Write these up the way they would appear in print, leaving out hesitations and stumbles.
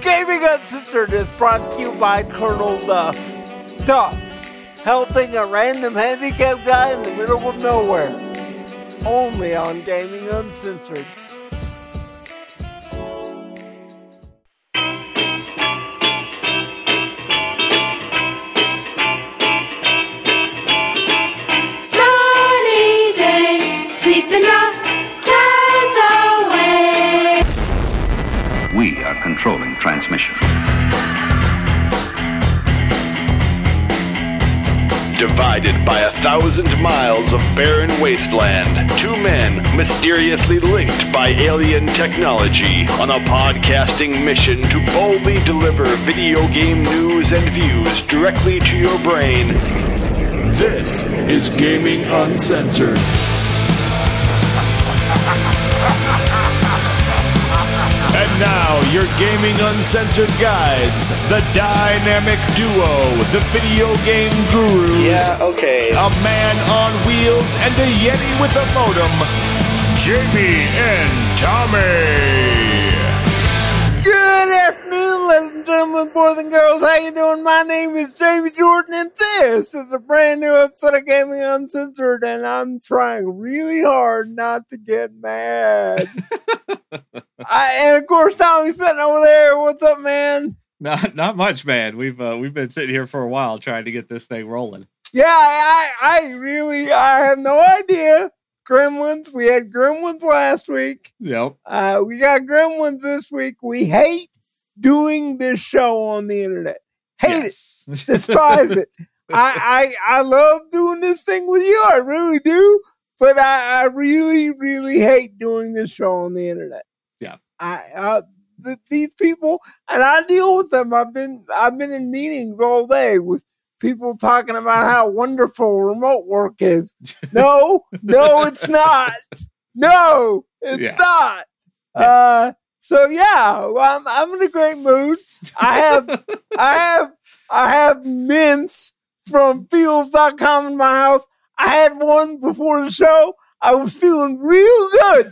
Gaming Uncensored is brought to you by Colonel Duff. Duff, helping a random handicapped guy in the middle of nowhere. Only on Gaming Uncensored. Sunny day, sweeping the clouds away. We are controlling transmission. Divided by 1,000 miles of barren wasteland, two men mysteriously linked by alien technology on a podcasting mission to boldly deliver video game news and views directly to your brain. This is Gaming Uncensored. And now, your Gaming Uncensored guides, the dynamic duo, the video game gurus. Yeah, okay. A man on wheels and a Yeti with a modem, Jamie and Tommy. Good afternoon, ladies and gentlemen, boys and girls. How you doing? My name is Jamie Jordan, and this is a brand new episode of Gaming Uncensored, and I'm trying really hard not to get mad. And of course, Tommy's sitting over there. What's up, man? Not much, man. We've been sitting here for a while trying to get this thing rolling. Yeah, I have no idea. Gremlins. We had Gremlins last week. Yep. We got Gremlins this week. We hate doing this show on the internet. Hate it. Despise it. I love doing this thing with you. I really do. But I really, really hate doing this show on the internet. Yeah. These people, and I deal with them. I've been in meetings all day with people talking about how wonderful remote work is. No, it's not. No, it's not. Yeah. So yeah, I'm in a great mood. I have mints from Fields.com in my house. I had one before the show. I was feeling real good,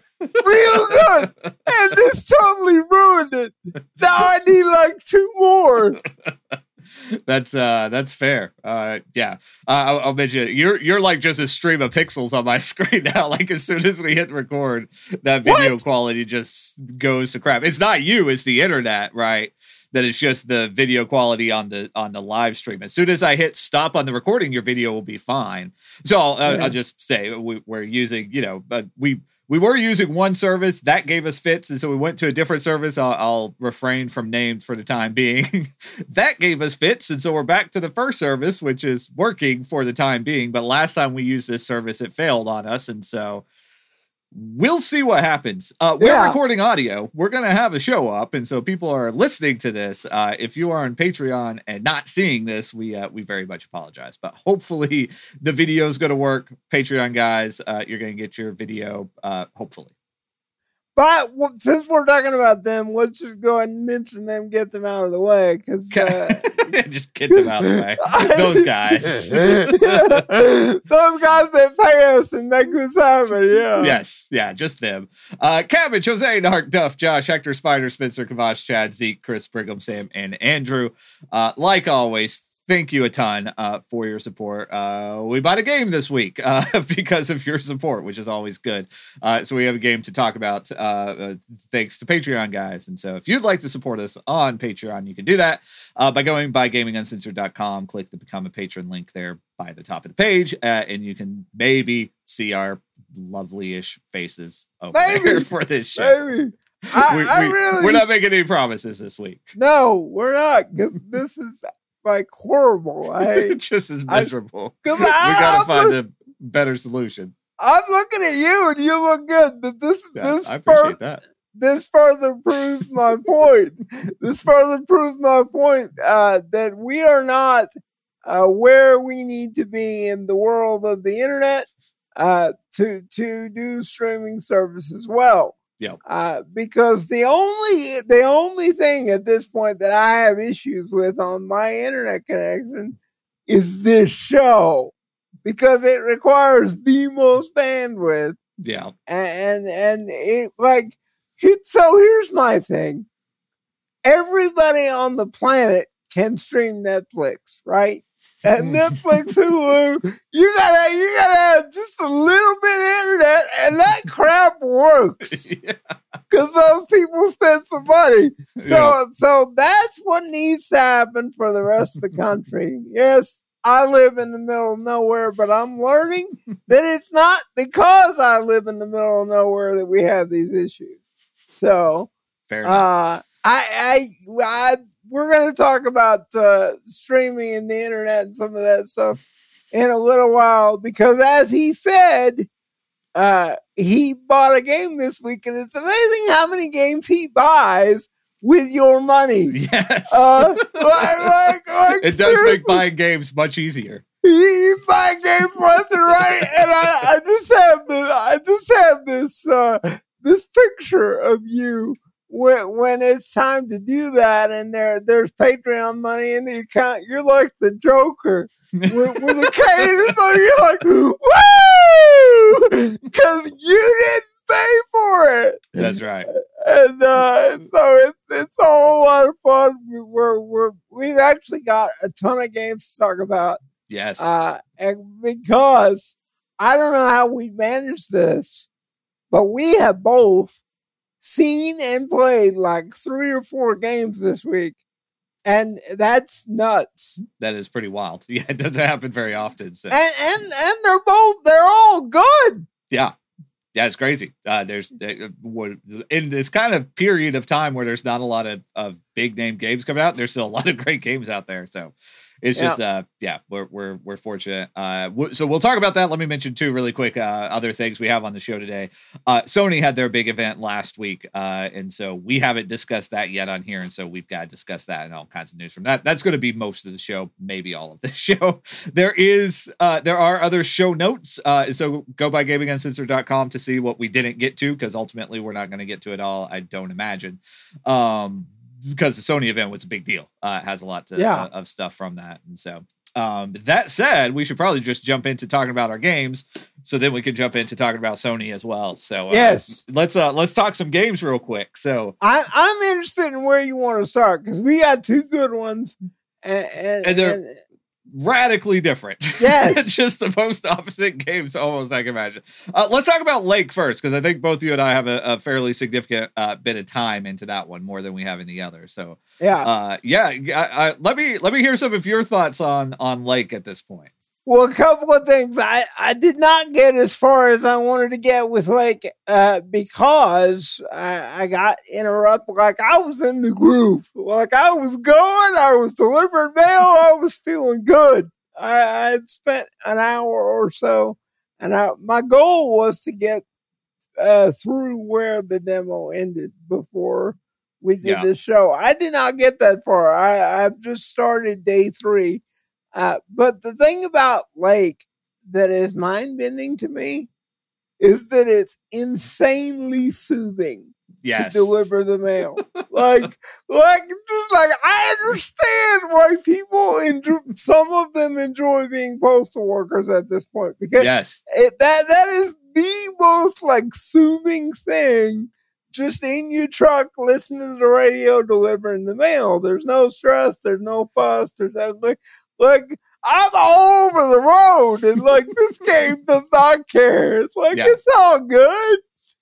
and this totally ruined it. Now I need like 2 more. That's fair. Yeah. I'll mention you're like just a stream of pixels on my screen now. Like as soon as we hit record, that video quality just goes to crap. It's not you, it's the internet, right? That it's just the video quality on the live stream. As soon as I hit stop on the recording, your video will be fine. So I'll just say we're using, we were using one service that gave us fits, and so we went to a different service. I'll refrain from names for the time being. That gave us fits, and so we're back to the first service, which is working for the time being. But last time we used this service, it failed on us, and so we'll see what happens. We're recording audio. We're going to have a show up, and so people are listening to this. If you are on Patreon and not seeing this, we very much apologize. But hopefully the video is going to work. Patreon guys, you're going to get your video, hopefully. But since we're talking about them, let's just go ahead and mention them, get them out of the way. Because just get them out of the way. Those guys. Those guys that pay us and make this happen, yeah. Yes, yeah, just them. Cabbage, Jose, Narc, Duff, Josh, Hector, Spider, Spencer, Kavash, Chad, Zeke, Chris, Brigham, Sam, and Andrew. Like always, thank you a ton for your support. We bought a game this week because of your support, which is always good. So we have a game to talk about thanks to Patreon guys. And so if you'd like to support us on Patreon, you can do that by going by gaminguncensored.com. Click the Become a Patron link there by the top of the page, and you can maybe see our lovely-ish faces over there for this show. Maybe. We're not making any promises this week. No, we're not, because this is like horrible. It's just as miserable. We gotta find a better solution. I'm looking at you and you look good, but this I appreciate that. This further proves my point. That we are not where we need to be in the world of the internet to do streaming services well. Yeah. Because the only thing at this point that I have issues with on my internet connection is this show, because it requires the most bandwidth. Yeah. And it so here's my thing. everybody on the planet can stream Netflix, right? And Netflix, Hulu, you gotta have just a little bit of internet, and that crap works because those people spend some money. So that's what needs to happen for the rest of the country. Yes, I live in the middle of nowhere, but I'm learning that it's not because I live in the middle of nowhere that we have these issues. So, Fair enough. We're going to talk about streaming and the internet and some of that stuff in a little while because, as he said, he bought a game this week, and it's amazing how many games he buys with your money. Yes. It does make buying games much easier. He's buying games left and right, and I just have this picture of you when it's time to do that, and there's Patreon money in the account. You're like the Joker with a cane, so you're like, woo, because you didn't pay for it. That's right. And so it's a whole lot of fun. We've actually got a ton of games to talk about. Yes. And because I don't know how we managed this, but we have both seen and played like 3 or 4 games this week. And that's nuts. That is pretty wild. Yeah, it doesn't happen very often. So. And they're all good. Yeah. Yeah, it's crazy. There's in this kind of period of time where there's not a lot of big name games coming out, there's still a lot of great games out there. So it's just we're fortunate. So we'll talk about that. Let me mention 2 really quick other things we have on the show today. Sony had their big event last week, and so we haven't discussed that yet on here, and so we've got to discuss that and all kinds of news from that. That's going to be most of the show, maybe all of the show. There are other show notes, so go by GamingUncensored.com to see what we didn't get to, because ultimately we're not going to get to it all, I don't imagine. Because the Sony event was a big deal. It has a lot of stuff from that. And so that said, we should probably just jump into talking about our games, so then we can jump into talking about Sony as well. So yes, let's talk some games real quick. So I'm interested in where you want to start, because we got 2 good ones and they're radically different. Yes. It's just the most opposite games almost I can imagine. Let's talk about Lake first, because I think both you and I have a fairly significant bit of time into that one, more than we have in the other. So let me hear some of your thoughts on Lake at this point. Well, a couple of things. I did not get as far as I wanted to get with Lake because I got interrupted. Like, I was in the groove. Like, I was going, I was delivering mail, I was feeling good. I had spent an hour or so, and my goal was to get through where the demo ended before we did the show. I did not get that far. I've just started day 3. But the thing about Lake that is mind-bending to me is that it's insanely soothing to deliver the mail. like I understand why people some of them enjoy being postal workers at this point, because that is the most like soothing thing. Just in your truck, listening to the radio, delivering the mail. There's no stress. There's no fuss. There's nothing. Like, I'm all over the road, and like this game does not care. It's like it's all good.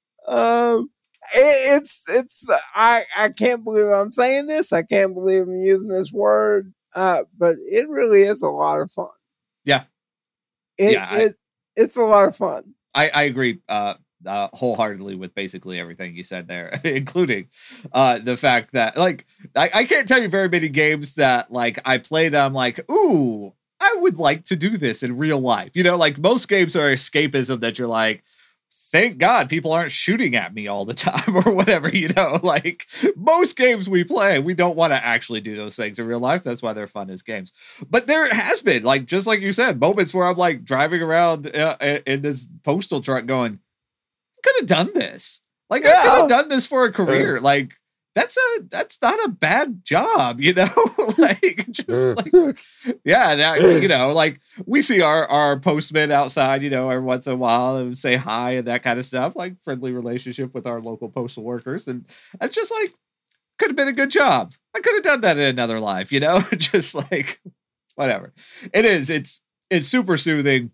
I can't believe I'm saying this. I can't believe I'm using this word. But it really is a lot of fun. Yeah. It's a lot of fun. I agree. Wholeheartedly with basically everything you said there, including the fact that like I can't tell you very many games that like I play that I'm like, ooh, I would like to do this in real life. You know, like most games are escapism that you're like, thank God people aren't shooting at me all the time or whatever, you know, like most games we play, we don't want to actually do those things in real life. That's why they're fun as games. But there has been, like, just like you said, moments where I'm like driving around in this postal truck going, could have done this. Like, I could have done this for a career. Like, that's not a bad job, you know? Like, just like, now, you know, like we see our postman outside, you know, every once in a while and say hi and that kind of stuff, like friendly relationship with our local postal workers. And it's just like, could have been a good job. I could have done that in another life, you know, just like whatever. It's super soothing.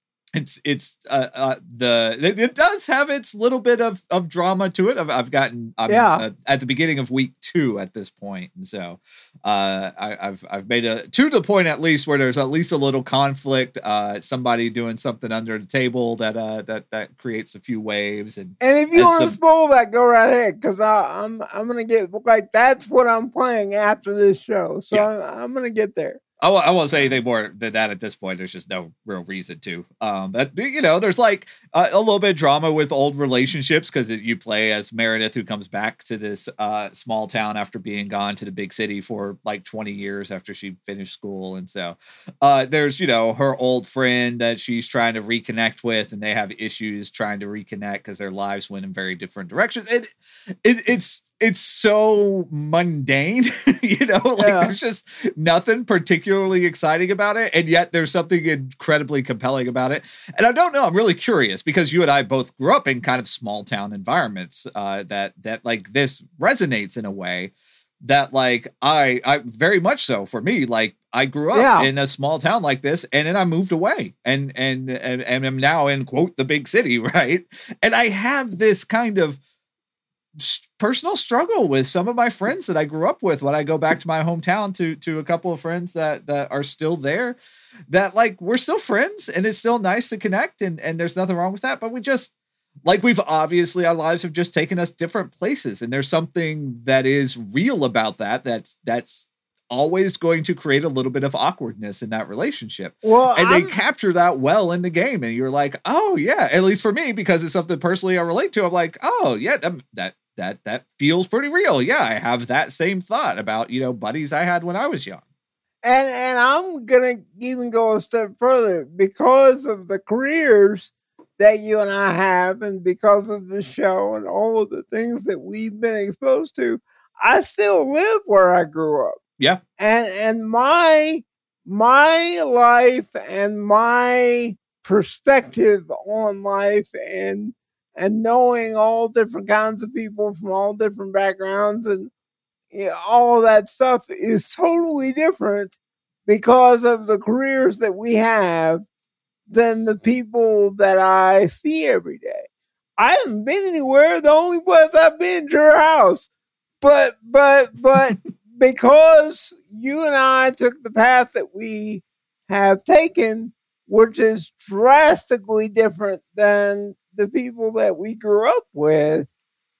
It does have its little bit of drama to it. I'm at the beginning of week 2 at this point, and so I've made a to the point at least where there's at least a little conflict. Somebody doing something under the table that creates a few waves, and if you want to spoil that, go right ahead, because I'm gonna get like that's what I'm playing after this show, so yeah. I'm gonna get there. I won't say anything more than that at this point. There's just no real reason to. But, you know, there's like a little bit of drama with old relationships because you play as Meredith, who comes back to this small town after being gone to the big city for like 20 years after she finished school. And so there's, you know, her old friend that she's trying to reconnect with, and they have issues trying to reconnect because their lives went in very different directions. It's so mundane, you know, like there's just nothing particularly exciting about it. And yet there's something incredibly compelling about it. And I don't know, I'm really curious because you and I both grew up in kind of small town environments that like this resonates in a way that like I very much so for me, like I grew up in a small town like this, and then I moved away and am now in quote the big city. Right. And I have this kind of personal struggle with some of my friends that I grew up with when I go back to my hometown to a couple of friends that are still there, that like we're still friends and it's still nice to connect and there's nothing wrong with that. But we just like we've obviously our lives have just taken us different places, and there's something that is real about that's always going to create a little bit of awkwardness in that relationship. Well, and they capture that well in the game, and you're like, oh yeah, at least for me, because it's something personally I relate to. I'm like, oh yeah, that feels pretty real. Yeah, I have that same thought about, you know, buddies I had when I was young. And I'm gonna even go a step further because of the careers that you and I have, and because of the show and all of the things that we've been exposed to. I still live where I grew up. Yeah. And my life and my perspective on life and knowing all different kinds of people from all different backgrounds and all of that stuff is totally different because of the careers that we have than the people that I see every day. I haven't been anywhere. The only place I've been is your house. But because you and I took the path that we have taken, which is drastically different than the people that we grew up with,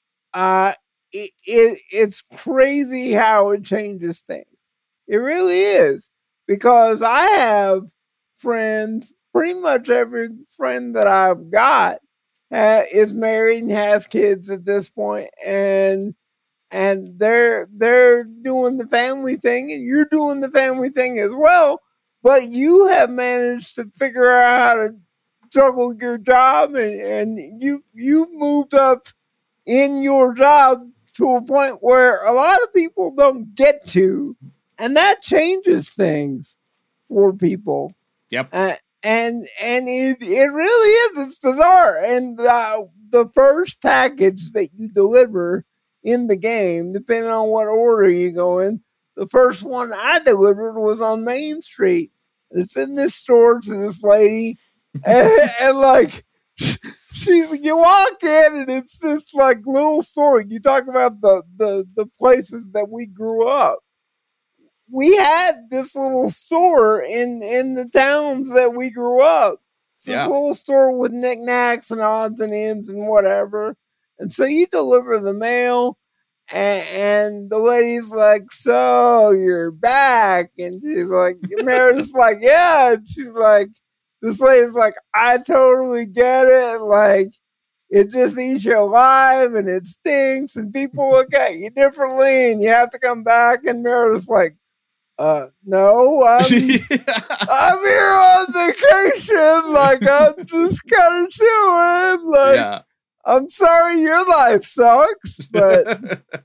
it's crazy how it changes things. It really is. Because I have friends, pretty much every friend that I've got is married and has kids at this point, and they're doing the family thing, and you're doing the family thing as well. But you have managed to figure out how to juggle your job, and you've moved up in your job to a point where a lot of people don't get to, and that changes things for people. Yep. And it really is. It's bizarre. And the first package that you deliver in the game, depending on what order you go in, the first one I delivered was on Main Street. It's in this store to this lady, and like you walk in and it's this like little store. You talk about the places that we grew up. We had this little store in the towns that we grew up. It's this little store with knickknacks and odds and ends and whatever. And so you deliver the mail, and the lady's like, "So you're back?" And she's like, Meredith's like, "Yeah." And she's like, this lady's like, "I totally get it. Like, it just eats you alive and it stinks and people look at you differently and you have to come back." And Meredith's like, "No, I'm here on vacation. Like, I'm just kind of chilling. Like, I'm sorry your life sucks." But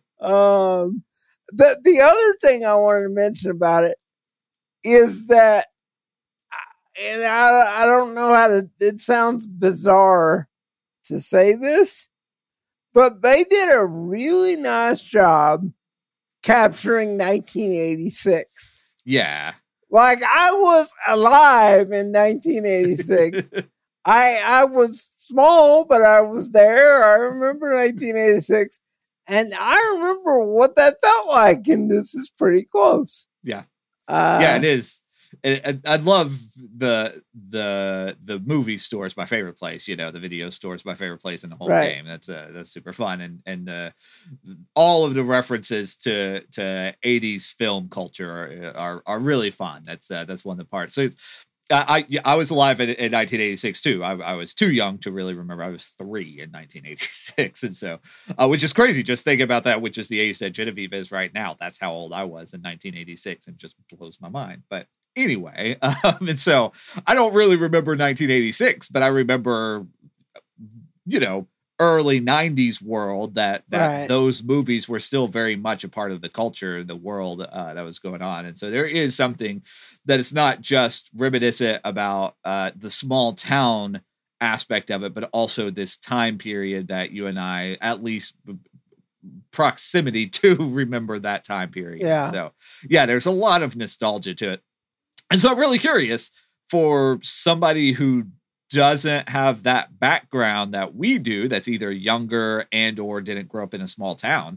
the other thing I wanted to mention about it is that, and I don't know how to, it sounds bizarre to say this, but they did a really nice job capturing 1986. Yeah. Like, I was alive in 1986. I was small, but I was there. I remember 1986. And I remember what that felt like. And this is pretty close. Yeah. Yeah, it is. I love the movie store is my favorite place. You know, the video store is my favorite place in the whole game. That's super fun, and all of the references to 80s film culture are really fun. That's one of the parts. So I was alive in 1986 too. I was too young to really remember. I was 3 in 1986, and so which is crazy. Just think about that, which is the age that Genevieve is right now. That's how old I was in 1986, and just blows my mind. But anyway, and so I don't really remember 1986, but I remember, you know, early 90s world that those movies were still very much a part of the culture, the world that was going on. And so there is something that it's not just reminiscent about the small town aspect of it, but also this time period that you and I, at least proximity to, remember that time period. Yeah. So yeah, there's a lot of nostalgia to it. And so I'm really curious for somebody who doesn't have that background that we do, that's either younger and or didn't grow up in a small town.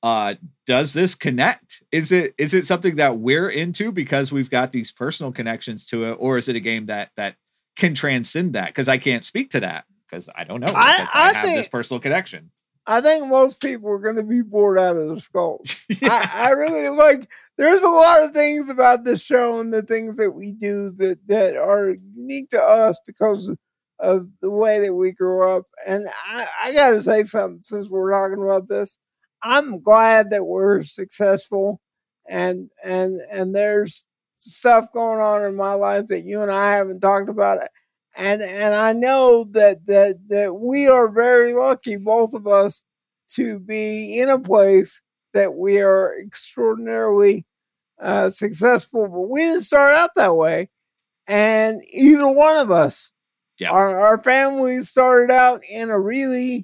Does this connect? Is it something that we're into because we've got these personal connections to it, or is it a game that can transcend that? Because I can't speak to that because I don't know. I have this personal connection. I think most people are going to be bored out of their skulls. I really like, there's a lot of things about this show and the things that we do that are unique to us because of the way that we grew up. And I got to say something since we're talking about this. I'm glad that we're successful and there's stuff going on in my life that you and I haven't talked about. And I know that we are very lucky, both of us, to be in a place that we are extraordinarily successful. But we didn't start out that way. And either one of us, our family started out in a really,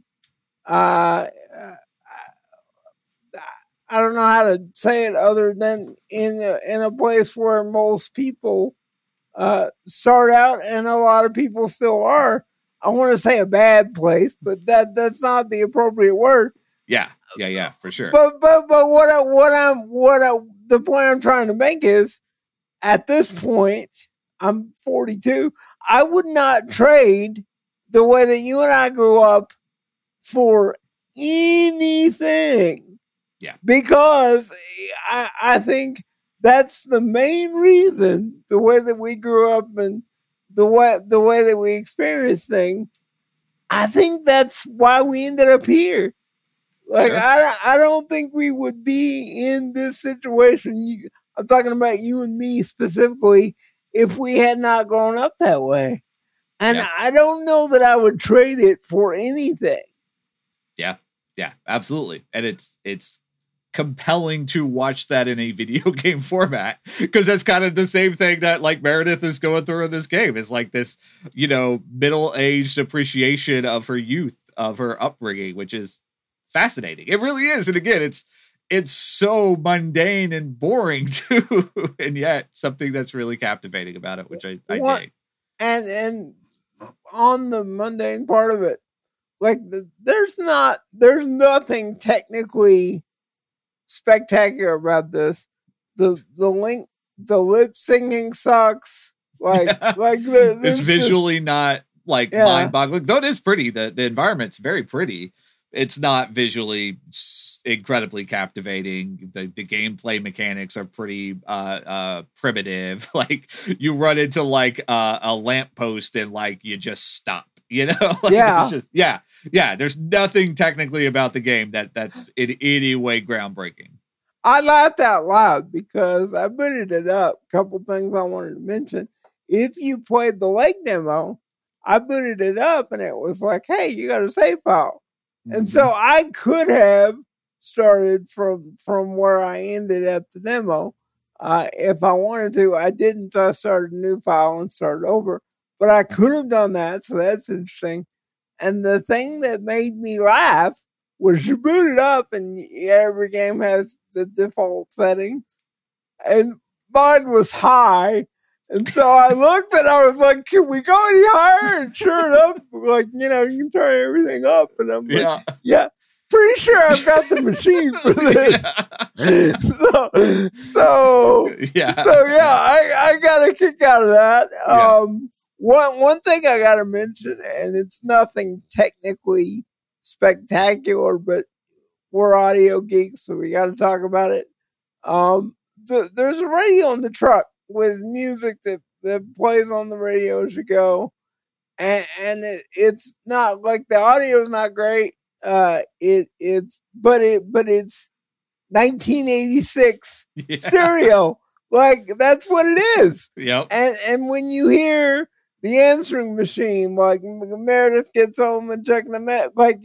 I don't know how to say it other than in a place where most people start out, and a lot of people still are. I want to say a bad place, but that's not the appropriate word. Yeah, for sure. But the point I'm trying to make is, at this point, I'm 42. I would not trade the way that you and I grew up for anything. Yeah, because I think that's the main reason, the way that we grew up and the way that we experienced things. I think that's why we ended up here. Like, sure. I don't think we would be in this situation. I'm talking about you and me specifically, if we had not grown up that way. And I don't know that I would trade it for anything. Yeah, absolutely. And it's compelling to watch that in a video game format, because that's kind of the same thing that like Meredith is going through in this game. It's like this, you know, middle-aged appreciation of her youth, of her upbringing, which is fascinating. It really is. And again, it's so mundane and boring too, and yet something that's really captivating about it, which I dig. And on the mundane part of it, like there's nothing technically spectacular about this. The lip syncing sucks. It's visually not like mind-boggling, though it is pretty. The environment's very pretty. It's not visually incredibly captivating. The gameplay mechanics are pretty primitive. Like, you run into like a lamppost and like you just stop. You know? Like, it's just, yeah. There's nothing technically about the game that's in any way groundbreaking. I laughed out loud because I booted it up. A couple things I wanted to mention. If you played the lake demo, I booted it up and it was like, hey, you got a save file. Mm-hmm. And so I could have started from where I ended at the demo. If I wanted to, I didn't. I started a new file and started over. But I could have done that, so that's interesting. And the thing that made me laugh was you boot it up and every game has the default settings. And mine was high. And so I looked and I was like, can we go any higher? And sure enough, like, you can turn everything up. And I'm like, yeah, pretty sure I've got the machine for this. I got a kick out of that. One thing I got to mention, and it's nothing technically spectacular, but we're audio geeks, so we got to talk about it. There's a radio in the truck with music that plays on the radio as you go, and it's not like the audio is not great. It's 1986 stereo, like that's what it is. Yep. And when you hear the answering machine, like Meredith gets home and checks the met, like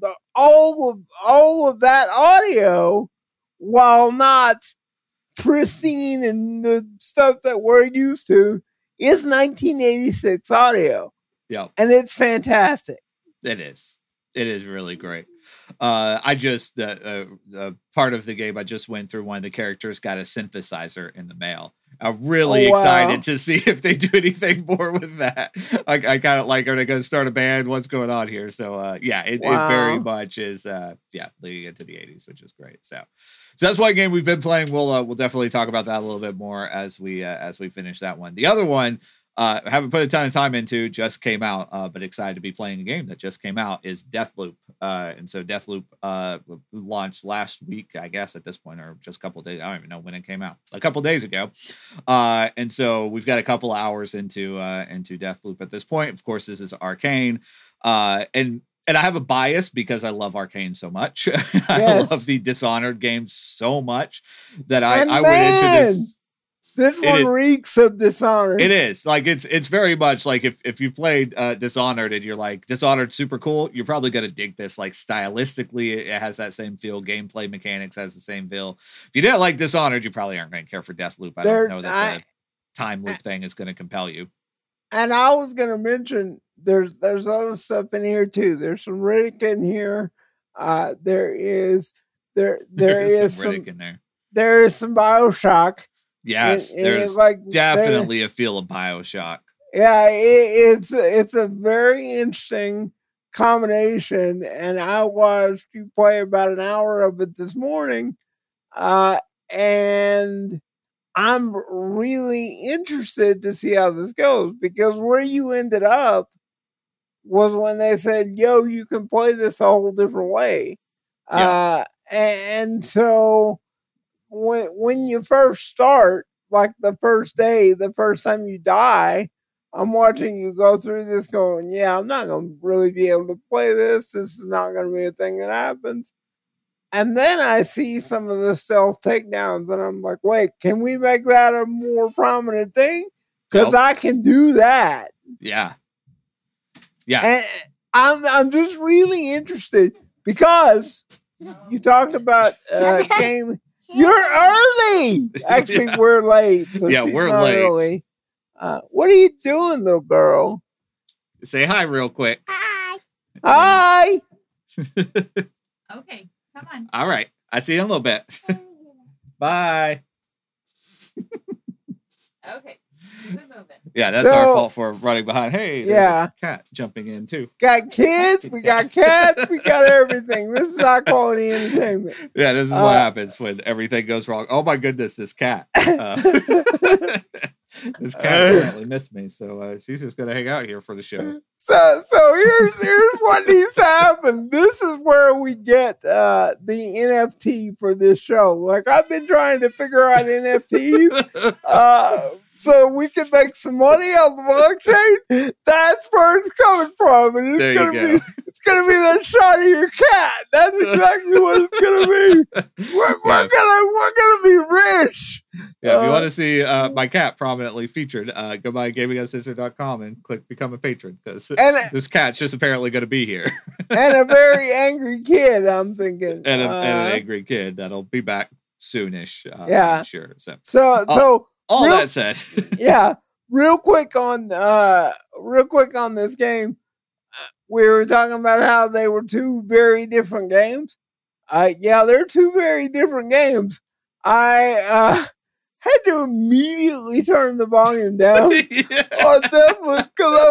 all of that audio, while not pristine and the stuff that we're used to, is 1986 audio. Yeah, and it's fantastic. It is. It is really great. I just part of the game I just went through. One of the characters got a synthesizer in the mail. I'm really excited to see if they do anything more with that. I kind of like, are they going to start a band? What's going on here? So it very much is leading into the 80s, which is great. So that's one game we've been playing. We'll definitely talk about that a little bit more as we finish that one. The other one, I haven't put a ton of time into, just came out, but excited to be playing a game that just came out, is Deathloop. And so Deathloop launched last week, I guess, at this point, or just a couple of days. I don't even know when it came out. A couple of days ago. And so we've got a couple of hours into Deathloop at this point. Of course, this is Arcane. And I have a bias because I love Arcane so much. I love the Dishonored games so much that I went into this. This one reeks of Dishonored. It is. Like, it's very much like if you played Dishonored and you're like, Dishonored super cool, you're probably going to dig this. Like, stylistically, it has that same feel. Gameplay mechanics has the same feel. If you didn't like Dishonored, you probably aren't going to care for Deathloop. I don't know that the time loop thing is going to compel you. And I was going to mention, there's other stuff in here, too. There's some Riddick in here. There is some Riddick in there. There is some BioShock. Yes, there's definitely a feel of BioShock. Yeah, it's a very interesting combination, and I watched you play about an hour of it this morning, and I'm really interested to see how this goes, because where you ended up was when they said, yo, you can play this a whole different way. Yeah. And so when you first start, like the first day, the first time you die, I'm watching you go through this going, yeah, I'm not going to really be able to play this. This is not going to be a thing that happens. And then I see some of the stealth takedowns and I'm like, wait, can we make that a more prominent thing? Because I can do that. Yeah. Yeah. And I'm just really interested because you talked about game. You're early. Actually, we're late. So yeah, we're late. Early. What are you doing, little girl? Say hi real quick. Hi. Hi. Okay, come on. All right. I see you in a little bit. Bye. Okay. We're moving. Yeah, that's our fault for running behind. Hey, there's a cat jumping in too. Got kids, we got cats, we got everything. This is high quality entertainment. Yeah, this is what happens when everything goes wrong. Oh my goodness, this cat. This cat apparently missed me, so she's just gonna hang out here for the show. So here's what needs to happen. This is where we get the NFT for this show. Like, I've been trying to figure out NFTs. So we can make some money on the blockchain. That's where it's coming from, and it's gonna be that shot of your cat. That's exactly what it's gonna be. We're gonna be rich. Yeah, if you want to see my cat prominently featured, go by GamingUncensored.com and click become a patron, because this cat's just apparently going to be here. And a very angry kid, I'm thinking, and an angry kid that'll be back soonish. Yeah, I'm sure. So. All that said, yeah, real quick on this game. we were talking about how they were two very different games. Yeah, they're two very different games. I had to immediately turn the volume down on Deathloop because I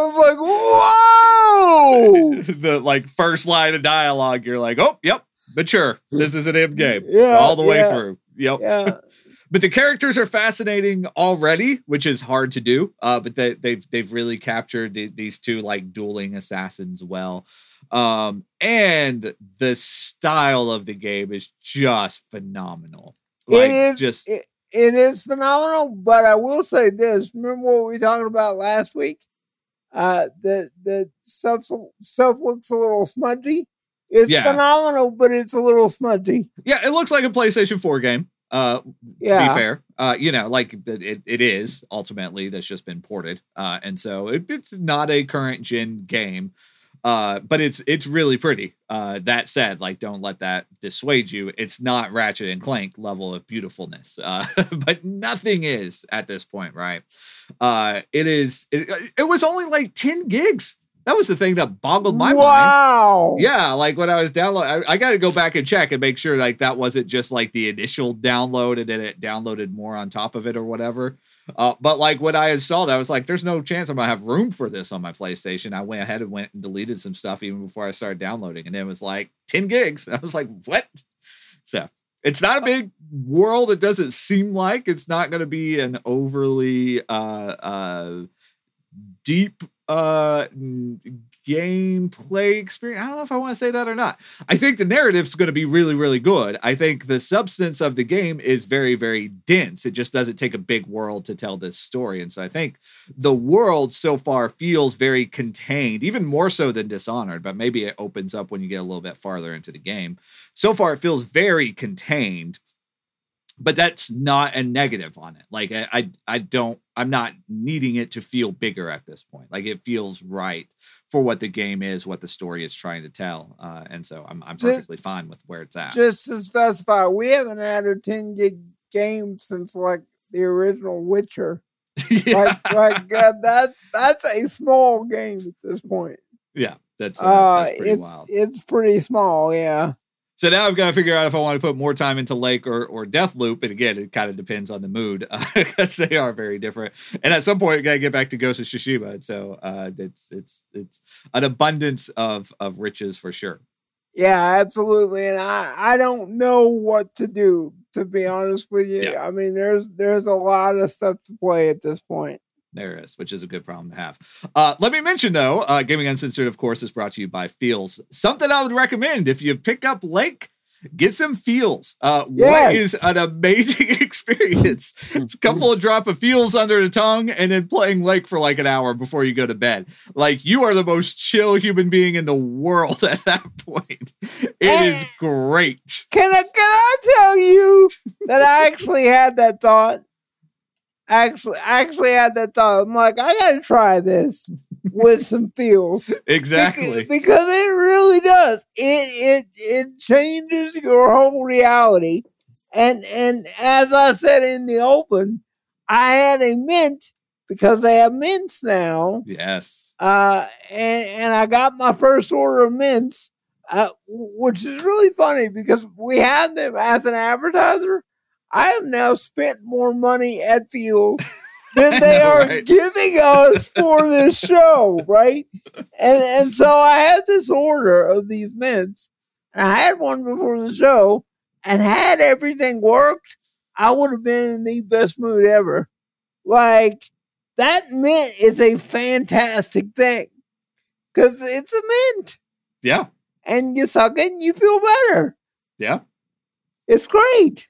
was like, whoa! The like first line of dialogue, you're like, oh, yep, mature. This is an M game. Yeah, all the way through. Yep. Yeah. But the characters are fascinating already, which is hard to do. But they've really captured these two like dueling assassins well. And the style of the game is just phenomenal. Like, it is phenomenal, but I will say this. Remember what we were talking about last week? The stuff looks a little smudgy. It's phenomenal, but it's a little smudgy. Yeah, it looks like a PlayStation 4 game. To be fair, like it is ultimately that's just been ported. And so it's not a current gen game. But it's really pretty. That said, like, don't let that dissuade you. It's not Ratchet and Clank level of beautifulness. But nothing is at this point, right? It was only like 10 gigs. That was the thing that boggled my mind. Wow. Yeah, like when I was downloading, I got to go back and check and make sure like that wasn't just like the initial download and then it downloaded more on top of it or whatever. But like when I installed it, I was like, there's no chance I'm going to have room for this on my PlayStation. I went ahead and deleted some stuff even before I started downloading. And it was like 10 gigs. I was like, what? So it's not a big world. It doesn't seem like it's not going to be an overly deep gameplay experience. I don't know if I want to say that or not. I think the narrative's going to be really, really good. I think the substance of the game is very, very dense. It just doesn't take a big world to tell this story. And so I think the world so far feels very contained, even more so than Dishonored, but maybe it opens up when you get a little bit farther into the game. So far, it feels very contained, but that's not a negative on it. Like I'm not needing it to feel bigger at this point. Like it feels right for what the game is, what the story is trying to tell. And so I'm perfectly fine with where it's at. Just to specify, we haven't had a 10 gig game since like the original Witcher. Yeah. That's a small game at this point. Yeah, that's pretty wild. It's pretty small, yeah. So now I've got to figure out if I want to put more time into Lake or Deathloop. And again, it kind of depends on the mood because they are very different. And at some point, I got to get back to Ghost of Tsushima. And so it's an abundance of riches for sure. Yeah, absolutely. And I don't know what to do, to be honest with you. Yeah. I mean, there's a lot of stuff to play at this point. There is, which is a good problem to have. Let me mention, though, Gaming Uncensored, of course, is brought to you by Feels. Something I would recommend if you pick up Lake, get some Feels. Yes. What is an amazing experience. It's a couple of drop of Feels under the tongue and then playing Lake for like an hour before you go to bed. Like, you are the most chill human being in the world at that point. It is great. Can I tell you that I actually had that thought? Actually had that thought. I'm like, I gotta try this with some Feels. Exactly. Because it really does. It changes your whole reality. And as I said in the open, I had a mint because they have mints now. Yes. And I got my first order of mints, which is really funny because we had them as an advertiser. I have now spent more money at Feels than they are giving us for this show, right? And so I had this order of these mints, and I had one before the show, and had everything worked, I would have been in the best mood ever. Like, that mint is a fantastic thing, because it's a mint. Yeah. And you suck it and you feel better. Yeah. It's great.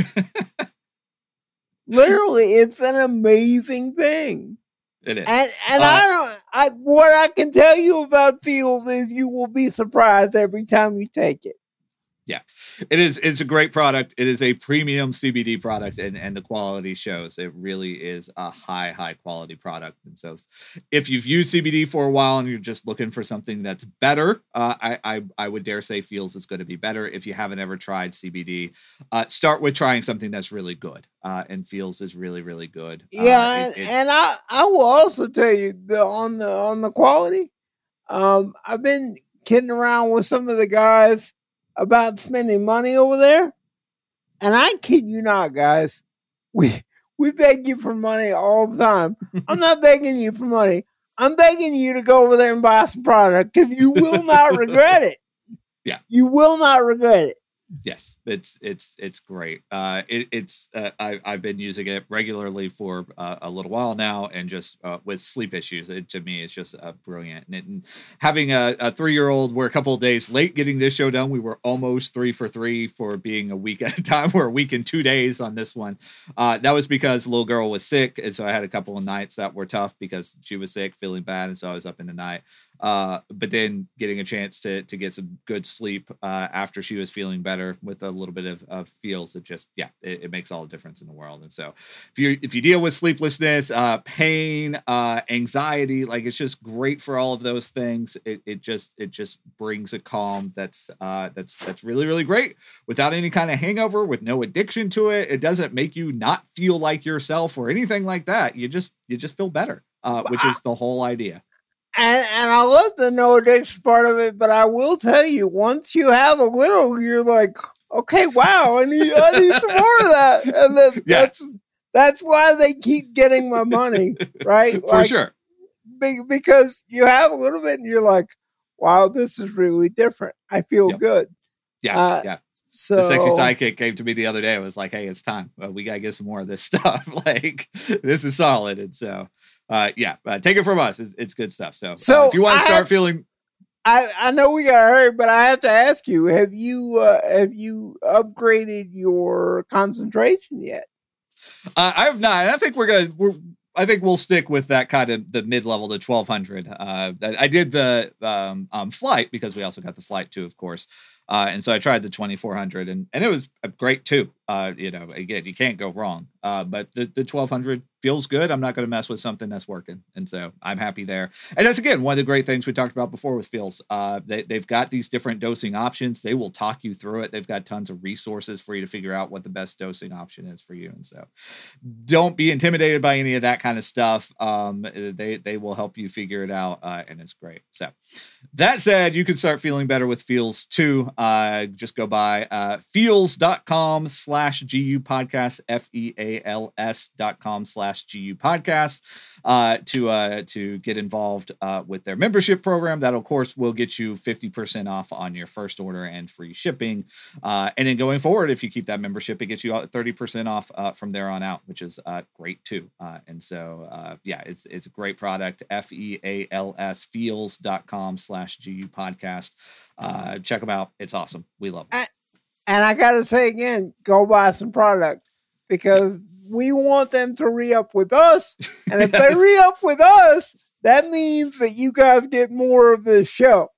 Literally, it's an amazing thing. It is. And what I can tell you about Feels is you will be surprised every time you take it. Yeah, it is. It's a great product. It is a premium CBD product, and the quality shows. It really is a high quality product. And so, if you've used CBD for a while and you're just looking for something that's better, I would dare say Feels is going to be better. If you haven't ever tried CBD, start with trying something that's really good. And Feels is really, really good. Yeah, and I will also tell you on the quality. I've been kidding around with some of the guys about spending money over there. And I kid you not, guys. We beg you for money all the time. I'm not begging you for money. I'm begging you to go over there and buy some product because you will not regret it. Yeah. You will not regret it. Yes, it's great. I've been using it regularly for a little while now, and just with sleep issues, to me it's just brilliant. And having a 3-year-old, we're a couple of days late getting this show done. We were almost 3 for 3 for being a week at a time. We're a week and 2 days on this one. That was because the little girl was sick, and so I had a couple of nights that were tough because she was sick, feeling bad, and so I was up in the night. But then getting a chance to get some good sleep after she was feeling better with a little bit of feels, it makes all the difference in the world. And so if you deal with sleeplessness, pain, anxiety, like it's just great for all of those things. It just brings a calm that's really, really great without any kind of hangover, with no addiction to it. It doesn't make you not feel like yourself or anything like that. You just feel better, which is the whole idea. And I love the no addiction part of it, but I will tell you, once you have a little, you're like, okay, wow, I need some more of that. And then that's why they keep getting my money, right? For sure. Because you have a little bit and you're like, wow, this is really different. I feel good. Yeah. So the sexy sidekick came to me the other day. It was like, hey, it's time. We got to get some more of this stuff. Like, this is solid. And so, take it from us. It's good stuff. So if you want to start feeling, I know we got to hurry, but I have to ask you: have you upgraded your concentration yet? I have not. I think I think we'll stick with that kind of the mid-level, the 1200. I did the flight because we also got the flight too, of course. And so I tried the 2400 and it was great too. Again, you can't go wrong. But the 1200 feels good. I'm not going to mess with something that's working. And so I'm happy there. And that's, again, one of the great things we talked about before with Feels. They've got these different dosing options. They will talk you through it. They've got tons of resources for you to figure out what the best dosing option is for you. And so don't be intimidated by any of that kind of stuff. They will help you figure it out. And it's great. So that said, you can start feeling better with Feels too. Just go by feels.com/GU podcast, FEALS.com/GU podcast to get involved with their membership program. That, of course, will get you 50% off on your first order and free shipping. And then going forward, if you keep that membership, it gets you 30% off from there on out, which is great too. And so, it's a great product. FEALS, feels.com/GU podcast. Check them out. It's awesome. We love it. And I got to say again, go buy some product because we want them to re-up with us. And if they re-up with us, that means that you guys get more of the show.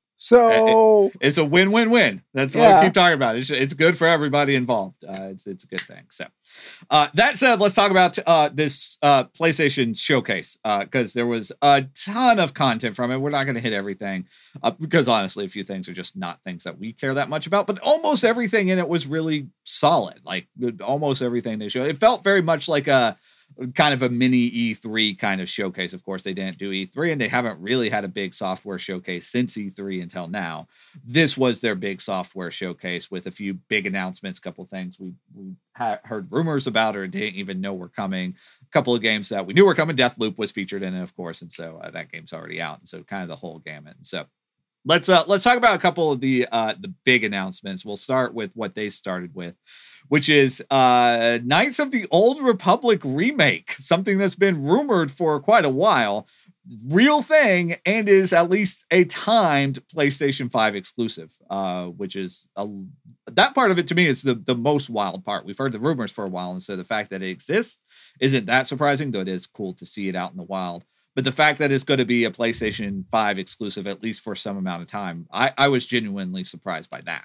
So it's a win-win-win. That's what I keep talking about. It's good for everybody involved. It's a good thing. So that said, let's talk about this PlayStation showcase because there was a ton of content from it. We're not going to hit everything because honestly, a few things are just not things that we care that much about. But almost everything in it was really solid. Like almost everything they showed. It felt very much like a kind of a mini E3 kind of showcase. Of course, they didn't do E3 and they haven't really had a big software showcase since E3 until now. This was their big software showcase with a few big announcements, a couple of things we heard rumors about or didn't even know were coming. A couple of games that we knew were coming. Deathloop was featured in it, of course, and so that game's already out. And so kind of the whole gamut. And so let's talk about a couple of the big announcements. We'll start with what they started with, which is Knights of the Old Republic remake, something that's been rumored for quite a while. Real thing, and is at least a timed PlayStation 5 exclusive, which is that part of it to me is the most wild part. We've heard the rumors for a while, and so the fact that it exists isn't that surprising, though it is cool to see it out in the wild. But the fact that it's going to be a PlayStation 5 exclusive, at least for some amount of time, I was genuinely surprised by that.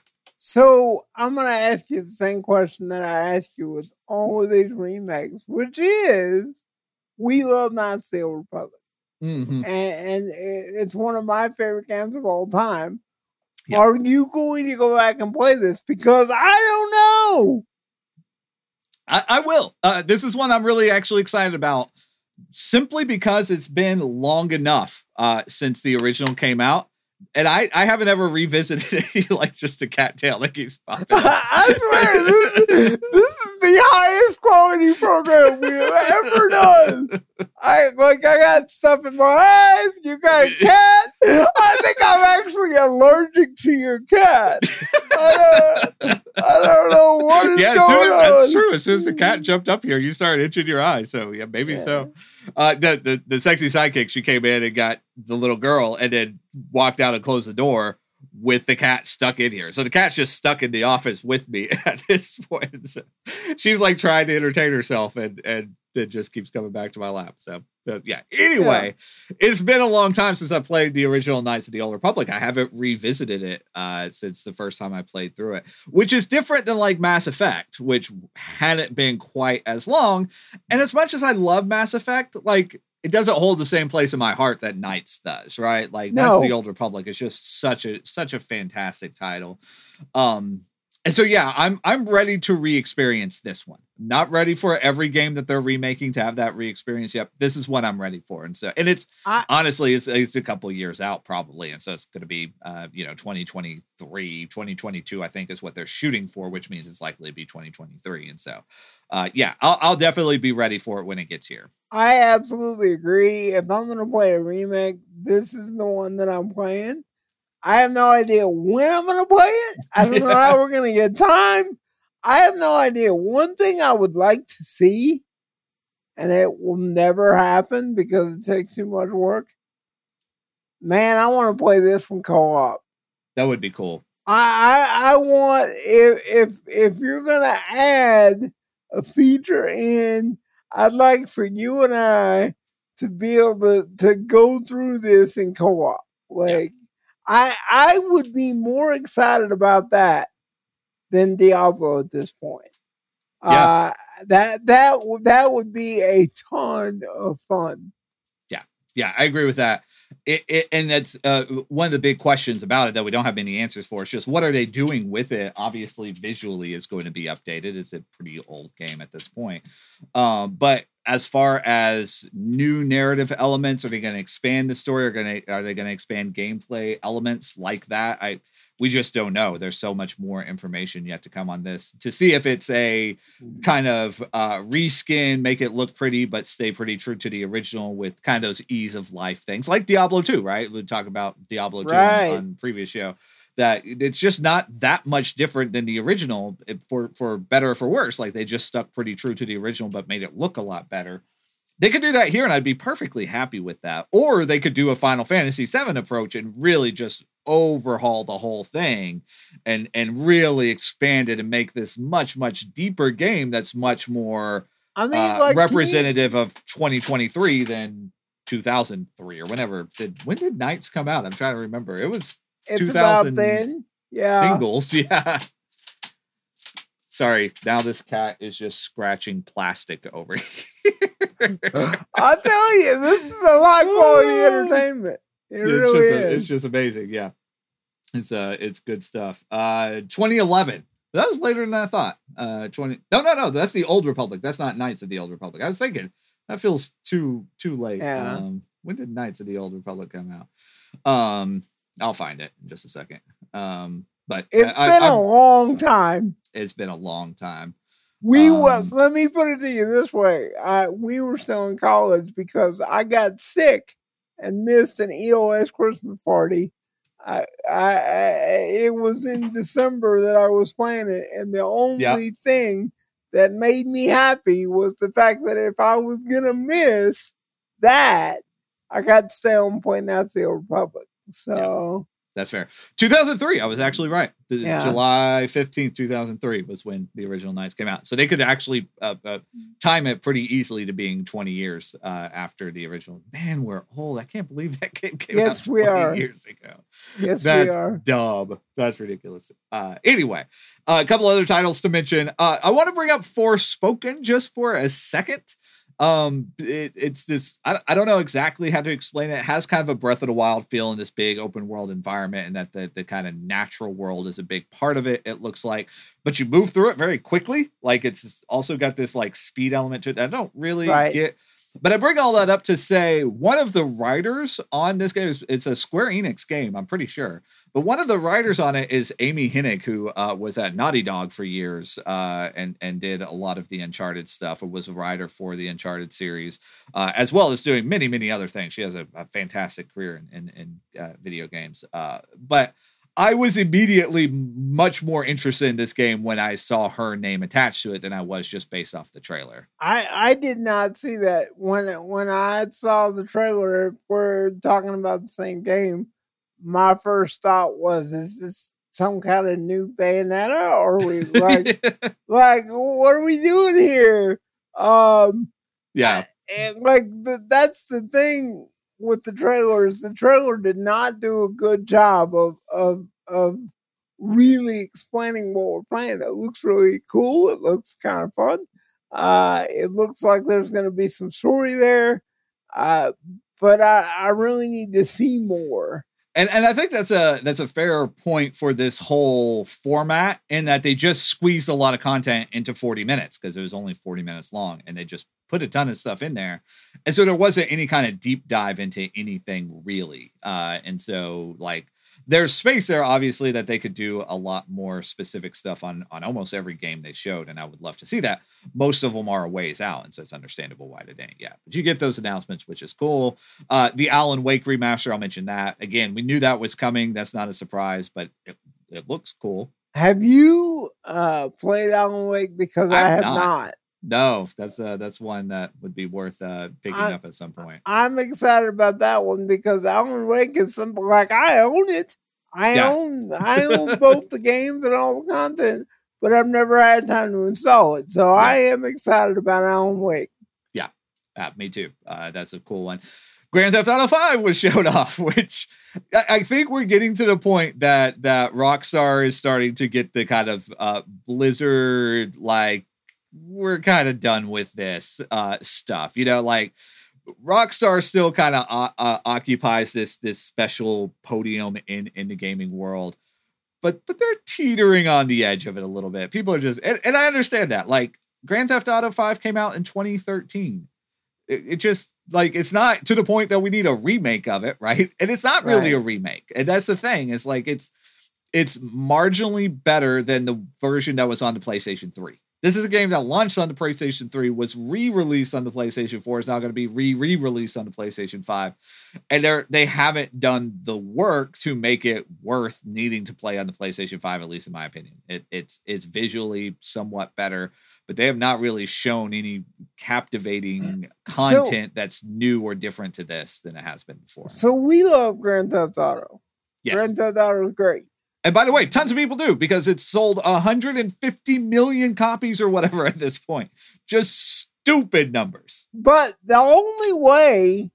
So I'm going to ask you the same question that I ask you with all of these remakes, which is, we love Knights of the Old Republic. Mm-hmm. And it's one of my favorite games of all time. Yeah. Are you going to go back and play this? Because I don't know. I will. This is one I'm really actually excited about, simply because it's been long enough since the original came out And I haven't ever revisited it, like just the cattail that keeps popping up. I swear, this is the highest quality program we've ever done. I got stuff in my eyes. You got a cat. I think I'm actually allergic to your cat. I don't know what is going on. That's true. As soon as the cat jumped up here, you started itching your eye. So yeah, maybe so. The sexy sidekick, she came in and got the little girl and then walked out and closed the door with the cat stuck in here. So the cat's just stuck in the office with me at this point. So she's like trying to entertain herself and it just keeps coming back to my lap. So yeah. Anyway, It's been a long time since I played the original Knights of the Old Republic. I haven't revisited it since the first time I played through it, which is different than like Mass Effect, which hadn't been quite as long. And as much as I love Mass Effect, like it doesn't hold the same place in my heart that Knights does, right? Like Knights of the Old Republic is just such a fantastic title. And so, yeah, I'm ready to re-experience this one. Not ready for every game that they're remaking to have that re-experience yet. This is what I'm ready for. And so, and honestly, it's a couple years out probably. And so it's going to be, 2023, 2022, I think is what they're shooting for, which means it's likely to be 2023. And so, I'll definitely be ready for it when it gets here. I absolutely agree. If I'm going to play a remake, this is the one that I'm playing. I have no idea when I'm going to play it. I don't know how we're going to get time. I have no idea. One thing I would like to see, and it will never happen because it takes too much work. Man, I want to play this one co-op. That would be cool. I want, if you're going to add a feature in, I'd like for you and I to be able to go through this in co-op. Like, I would be more excited about that than Diablo at this point. Yeah. That would be a ton of fun. Yeah, I agree with that. And that's one of the big questions about it that we don't have many answers for. It's just what are they doing with it? Obviously, visually is going to be updated. It's a pretty old game at this point. But as far as new narrative elements, are they going to expand the story? Are they going to expand gameplay elements like that? We just don't know. There's so much more information yet to come on this to see if it's a kind of reskin, make it look pretty, but stay pretty true to the original with kind of those ease of life things like Diablo 2, right? We talk about Diablo 2 on previous show, that it's just not that much different than the original for better or for worse. Like they just stuck pretty true to the original, but made it look a lot better. They could do that here and I'd be perfectly happy with that. Or they could do a Final Fantasy VII approach and really just overhaul the whole thing and really expand it and make this much, much deeper game that's much more representative of 2023 than 2003 or whenever. When did Knights come out? I'm trying to remember. It's 2000 about then. Yeah. Singles. Yeah. Sorry, now this cat is just scratching plastic over here. I'll tell you, this is a high quality entertainment. It's just amazing. Yeah, it's good stuff. 2011. That was later than I thought. No. That's the Old Republic. That's not Knights of the Old Republic. I was thinking that feels too late. Yeah. When did Knights of the Old Republic come out? I'll find it in just a second. But it's been a long time. It's been a long time. Let me put it to you this way. We were still in college because I got sick and missed an EOS Christmas party. It was in December that I was playing it, and the only thing that made me happy was the fact that if I was gonna miss that, I got to stay on playing Knights of the Old Republic. So that's fair. 2003, I was actually right. July 15th, 2003 was when the original Knights came out. So they could actually time it pretty easily to being 20 years after the original. Man, we're old. I can't believe that game came out 20 years ago. Yes, we are. That's dumb. That's ridiculous. Anyway, a couple other titles to mention. I want to bring up Forspoken just for a second. It's this, I don't know exactly how to explain it. It has kind of a Breath of the Wild feel in this big open world environment, and that the kind of natural world is a big part of it, it looks like, but you move through it very quickly. Like it's also got this like speed element to it. I don't really get But I bring all that up to say one of the writers on this game it's a Square Enix game, I'm pretty sure. But one of the writers on it is Amy Hennig, who was at Naughty Dog for years and did a lot of the Uncharted stuff, or was a writer for the Uncharted series, as well as doing many, many other things. She has a fantastic career in video games. But I was immediately much more interested in this game when I saw her name attached to it than I was just based off the trailer. I did not see that when I saw the trailer. We're talking about the same game. My first thought was, is this some kind of new Bayonetta? Or are we like what are we doing here? Yeah. And like that's the thing with the trailers. The trailer did not do a good job of really explaining what we're playing. It looks really cool. It looks kind of fun. It looks like there's going to be some story there. But I really need to see more. And I think that's a fair point for this whole format, in that they just squeezed a lot of content into 40 minutes because it was only 40 minutes long, and they just put a ton of stuff in there. And so there wasn't any kind of deep dive into anything really. And so like there's space there, obviously, that they could do a lot more specific stuff on almost every game they showed. And I would love to see that. Most of them are a ways out. And so it's understandable why they didn't yet. But you get those announcements, which is cool. The Alan Wake remaster, I'll mention that. Again, we knew that was coming. That's not a surprise, but it looks cool. Have you played Alan Wake? Because I have not. No, that's one that would be worth picking up at some point. I'm excited about that one because Alan Wake is simple. Like I own it. I own both the games and all the content, but I've never had time to install it. So I am excited about Alan Wake. Yeah, me too. That's a cool one. Grand Theft Auto 5 was showed off, which I think we're getting to the point that Rockstar is starting to get the kind of Blizzard, like, we're kind of done with this stuff, like Rockstar still kind of occupies this special podium in the gaming world, but they're teetering on the edge of it a little bit. People are just, and I understand that, like Grand Theft Auto 5 came out in 2013. It just like, it's not to the point that we need a remake of it. Right. And it's not really a remake. And that's the thing. It's like, it's marginally better than the version that was on the PlayStation 3. This is a game that launched on the PlayStation 3, was re-released on the PlayStation 4, is now going to be re-released on the PlayStation 5. And they haven't done the work to make it worth needing to play on the PlayStation 5, at least in my opinion. It's visually somewhat better, but they have not really shown any captivating content that's new or different to this than it has been before. So we love Grand Theft Auto. Yes. Grand Theft Auto is great. And by the way, tons of people do, because it's sold 150 million copies or whatever at this point. Just stupid numbers. But the only way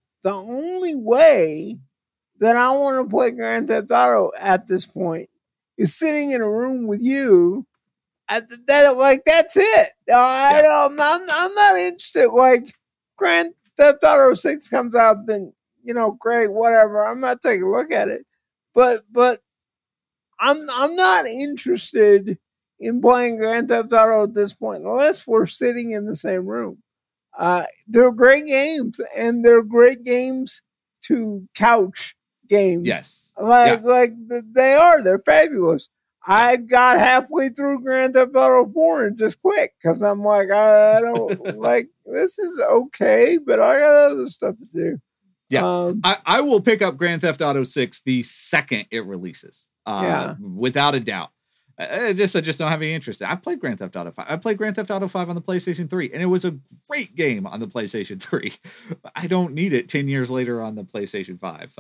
that I want to play Grand Theft Auto at this point is sitting in a room with you. That's it. I'm not interested. Like Grand Theft Auto 6 comes out, then great, whatever. I'm not taking a look at it. But I'm not interested in playing Grand Theft Auto at this point unless we're sitting in the same room. They're great games, and they're great games to couch games. Yes, like they are. They're fabulous. I got halfway through Grand Theft Auto 4 and just quit because I'm like, I don't like this is okay, but I got other stuff to do. Yeah, I will pick up Grand Theft Auto 6 the second it releases. Without a doubt. I just don't have any interest in. I played Grand Theft Auto 5. I played Grand Theft Auto 5 on the PlayStation 3, and it was a great game on the PlayStation 3. I don't need it 10 years later on the PlayStation 5.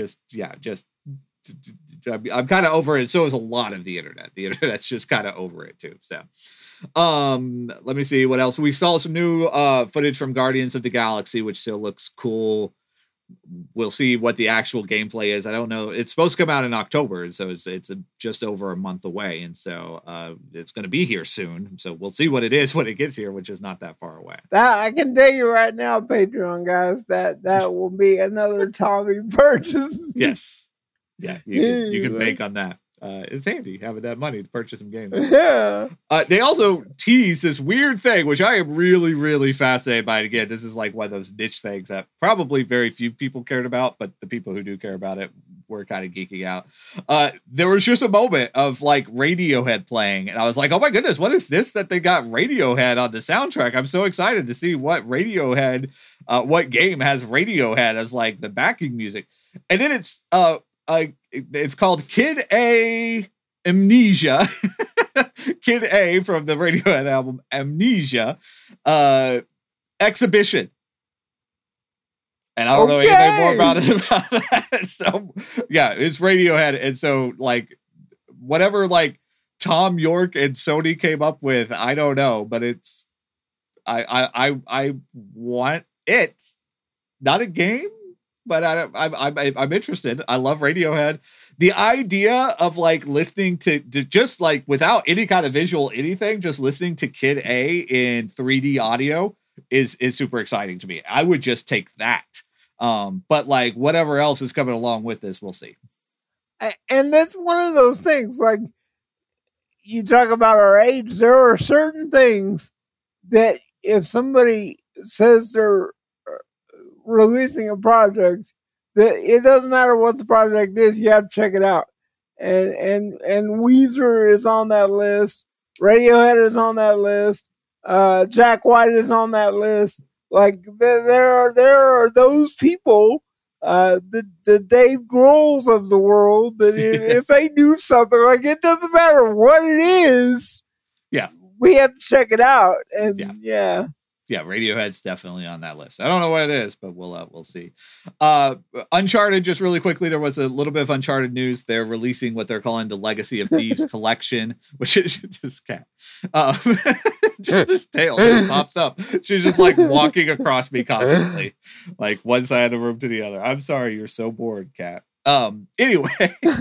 I'm kind of over it. So is a lot of the internet. The internet's just kind of over it too. So, let me see what else. We saw some new footage from Guardians of the Galaxy, which still looks cool. We'll see what the actual gameplay is. I don't know. It's supposed to come out in October, so it's just over a month away, and so it's going to be here soon. So we'll see what it is when it gets here, which is not that far away. That I can tell you right now, Patreon guys, that will be another Tommy purchase. Yes, yeah, you can bank on that. it's handy having that money to purchase some games. Yeah. They also tease this weird thing, which I am really, really fascinated by. And again, this is like one of those niche things that probably very few people cared about, but the people who do care about it were kind of geeking out. There was just a moment of like Radiohead playing, and I was like, oh my goodness, what is this that they got Radiohead on the soundtrack? I'm so excited to see what Radiohead, what game has Radiohead as like the backing music. And then it's called Kid A Amnesia. Kid A from the Radiohead album Amnesia Exhibition. And I don't know anything more about that. So yeah, it's Radiohead. And so like whatever like Tom York and Sony came up with, I don't know, but it's I want it. Not a game, but I'm interested. I love Radiohead. The idea of like listening to just like without any kind of visual anything, just listening to Kid A in 3D audio is super exciting to me. I would just take that. But like whatever else is coming along with this, we'll see. And that's one of those things. Like you talk about our age, there are certain things that if somebody says they're releasing a project, that it doesn't matter what the project is, you have to check it out. And Weezer is on that list. Radiohead is on that list. Jack White is on that list. Like there are those people, the Dave Grohls of the world, that if they do something, like it doesn't matter what it is. Yeah, we have to check it out. And yeah. Radiohead's definitely on that list. I don't know what it is, but we'll see. Uncharted, just really quickly, there was a little bit of Uncharted news. They're releasing what they're calling the Legacy of Thieves collection, which is this cat. Just this tail just pops up. She's just like walking across me constantly, like one side of the room to the other. I'm sorry, you're so bored, cat. Anyway,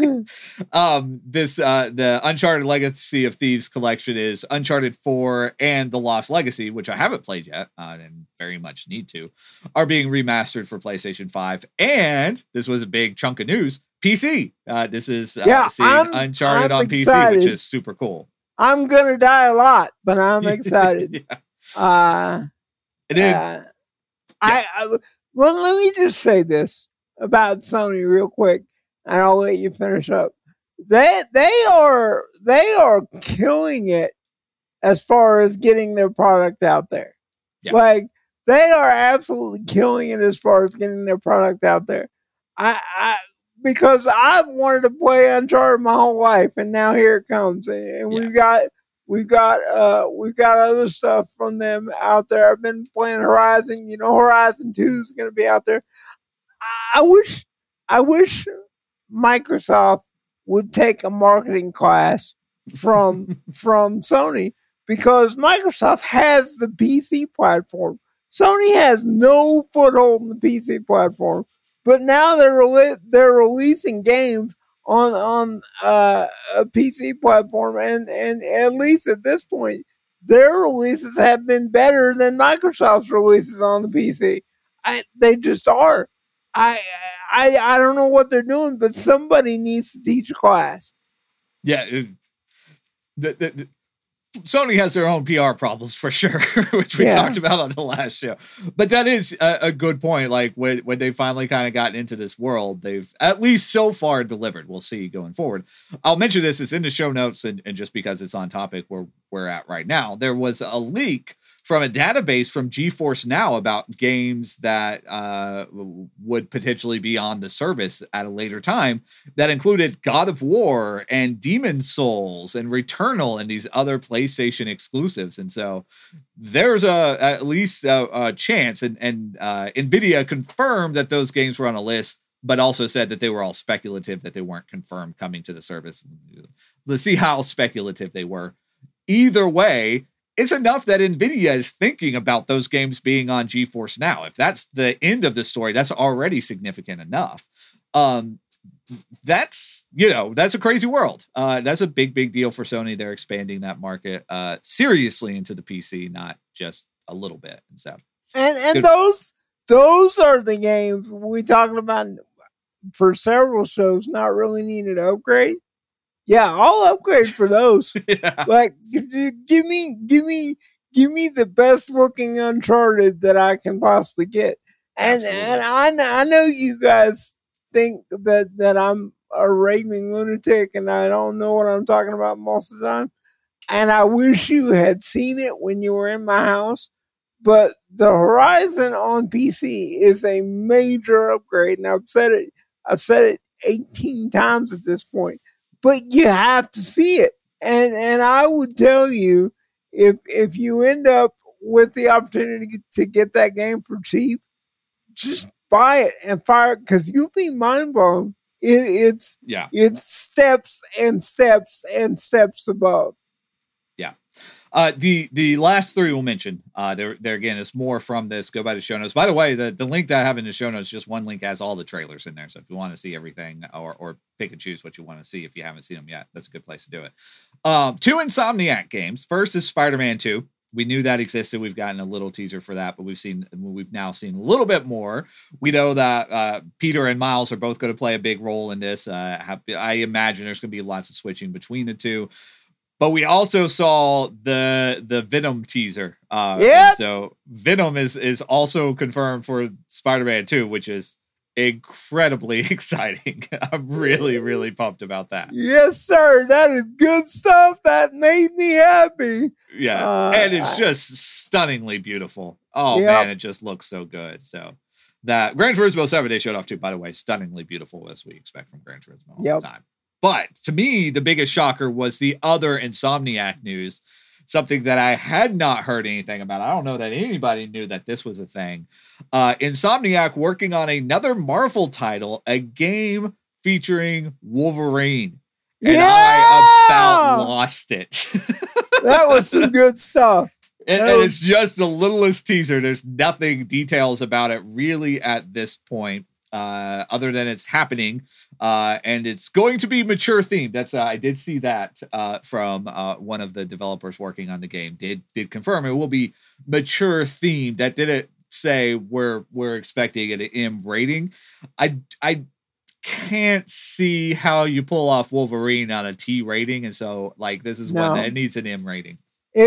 the Uncharted Legacy of Thieves collection is Uncharted 4 and The Lost Legacy, which I haven't played yet and very much need to, are being remastered for PlayStation 5. And this was a big chunk of news. PC. This is seeing Uncharted on excited. PC, which is super cool. I'm gonna die a lot, but I'm excited. And then, well, let me just say this about Sony real quick, and I'll let you finish up. They are killing it as far as getting their product out there. Yeah. Like they are absolutely killing it as far as getting their product out there. Because I've wanted to play Uncharted my whole life, and now here it comes, and we've got other stuff from them out there. I've been playing Horizon. Horizon 2 is going to be out there. I wish Microsoft would take a marketing class from Sony, because Microsoft has the PC platform. Sony has no foothold in the PC platform, but now they're releasing games on a PC platform, and at least at this point, their releases have been better than Microsoft's releases on the PC. They just are. I don't know what they're doing, but somebody needs to teach a class. Yeah, Sony has their own PR problems for sure, which we talked about on the last show. But that is a good point. Like when they finally kind of gotten into this world, they've at least so far delivered. We'll see going forward. I'll mention this. It's in the show notes, and just because it's on topic where we're at right now, there was a leak from a database from GeForce Now about games that would potentially be on the service at a later time that included God of War and Demon's Souls and Returnal and these other PlayStation exclusives. And so there's at least a chance, and NVIDIA confirmed that those games were on a list, but also said that they were all speculative, that they weren't confirmed coming to the service. Let's see how speculative they were. Either way, it's enough that NVIDIA is thinking about those games being on GeForce Now. If that's the end of the story, that's already significant enough. That's a crazy world. That's a big deal for Sony. They're expanding that market seriously into the PC, not just a little bit. And so, and those are the games we talking about for several shows not really needed to upgrade. Yeah, I'll upgrade for those. Yeah. Like, give me the best looking Uncharted that I can possibly get. And I know you guys think that I'm a raving lunatic and I don't know what I'm talking about most of the time. And I wish you had seen it when you were in my house. But the Horizon on PC is a major upgrade, and I've said it 18 times at this point. But you have to see it, and I would tell you if you end up with the opportunity to get that game for cheap, just buy it and fire it because you'll be mind blown. It's steps and steps and steps above. The last three we'll mention, there again is more from this. Go by the show notes. By the way, the link that I have in the show notes, just one link has all the trailers in there. So if you want to see everything or pick and choose what you want to see, if you haven't seen them yet, that's a good place to do it. 2 Insomniac games. First is Spider-Man 2. We knew that existed. We've gotten a little teaser for that, but we've now seen a little bit more. We know that Peter and Miles are both going to play a big role in this. I imagine there's going to be lots of switching between the two. But we also saw the Venom teaser. So Venom is also confirmed for Spider-Man 2, which is incredibly exciting. I'm really, really pumped about that. Yes, sir. That is good stuff. That made me happy. Yeah. And it's just stunningly beautiful. Oh, man, it just looks so good. So that Gran Turismo 7, they showed off too, by the way, stunningly beautiful as we expect from Gran Turismo all the time. But to me, the biggest shocker was the other Insomniac news, something that I had not heard anything about. I don't know that anybody knew that this was a thing. Insomniac working on another Marvel title, a game featuring Wolverine. And I about lost it. That was some good stuff. And it's just the littlest teaser. There's nothing details about it really at this point. Other than it's happening, and it's going to be mature themed. That's I did see that from one of the developers working on the game. Did confirm it will be mature themed. That didn't say we're expecting an M rating. I can't see how you pull off Wolverine on a T rating, and so like this is one that needs an M rating.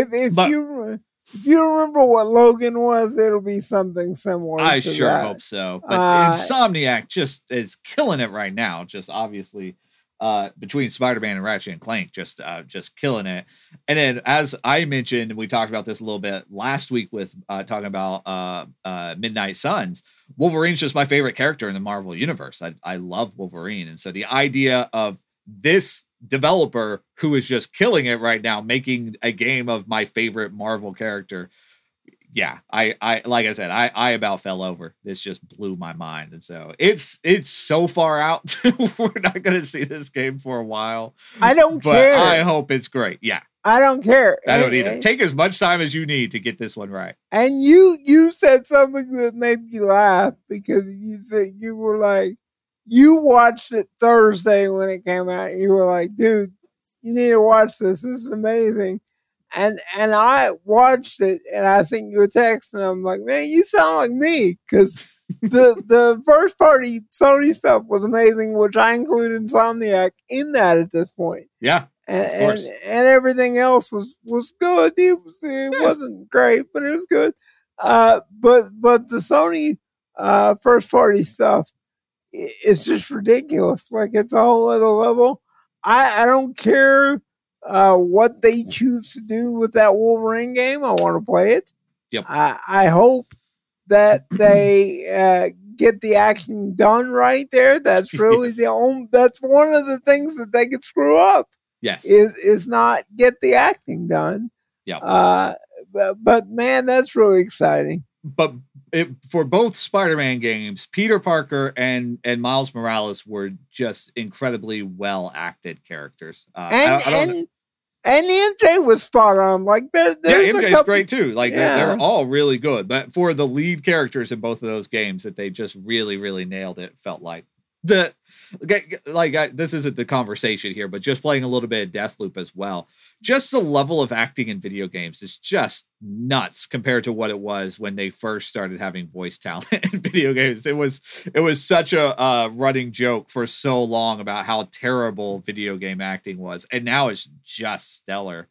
If you remember what Logan was, it'll be something similar. I sure hope so. But Insomniac just is killing it right now. Just obviously between Spider-Man and Ratchet and Clank, just killing it. And then, as I mentioned, we talked about this a little bit last week with talking about Midnight Suns. Wolverine's just my favorite character in the Marvel universe. I love Wolverine. And so the idea of this developer who is just killing it right now, making a game of my favorite Marvel character. Yeah, I like I said, I about fell over. This just blew my mind. And so it's so far out. We're not going to see this game for a while. I don't care. I hope it's great. Yeah. I don't care. I don't either. Take as much time as you need to get this one right. And you said something that made me laugh because you said you were like, you watched it Thursday when it came out. You were like, dude, you need to watch this. This is amazing. And I watched it and I sent you a text and I'm like, man, you sound like me. Because the first party Sony stuff was amazing, which I included Insomniac in that at this point. Yeah. And everything else was good. It wasn't great, but it was good. But the Sony first party stuff, it's just ridiculous. Like it's a whole other level. I don't care what they choose to do with that Wolverine game. I want to play it. Yep. I hope that they get the action done right there. That's really that's one of the things that they could screw up. Yes. Is not get the acting done. Yeah. But man, that's really exciting. But for both Spider-Man games, Peter Parker and Miles Morales were just incredibly well acted characters. And MJ was spot on. Like MJ's great too. Like they're all really good. But for the lead characters in both of those games, that they just really, really nailed it. Felt like This isn't the conversation here, but just playing a little bit of Deathloop as well. Just the level of acting in video games is just nuts compared to what it was when they first started having voice talent in video games. It was such a running joke for so long about how terrible video game acting was, and now it's just stellar.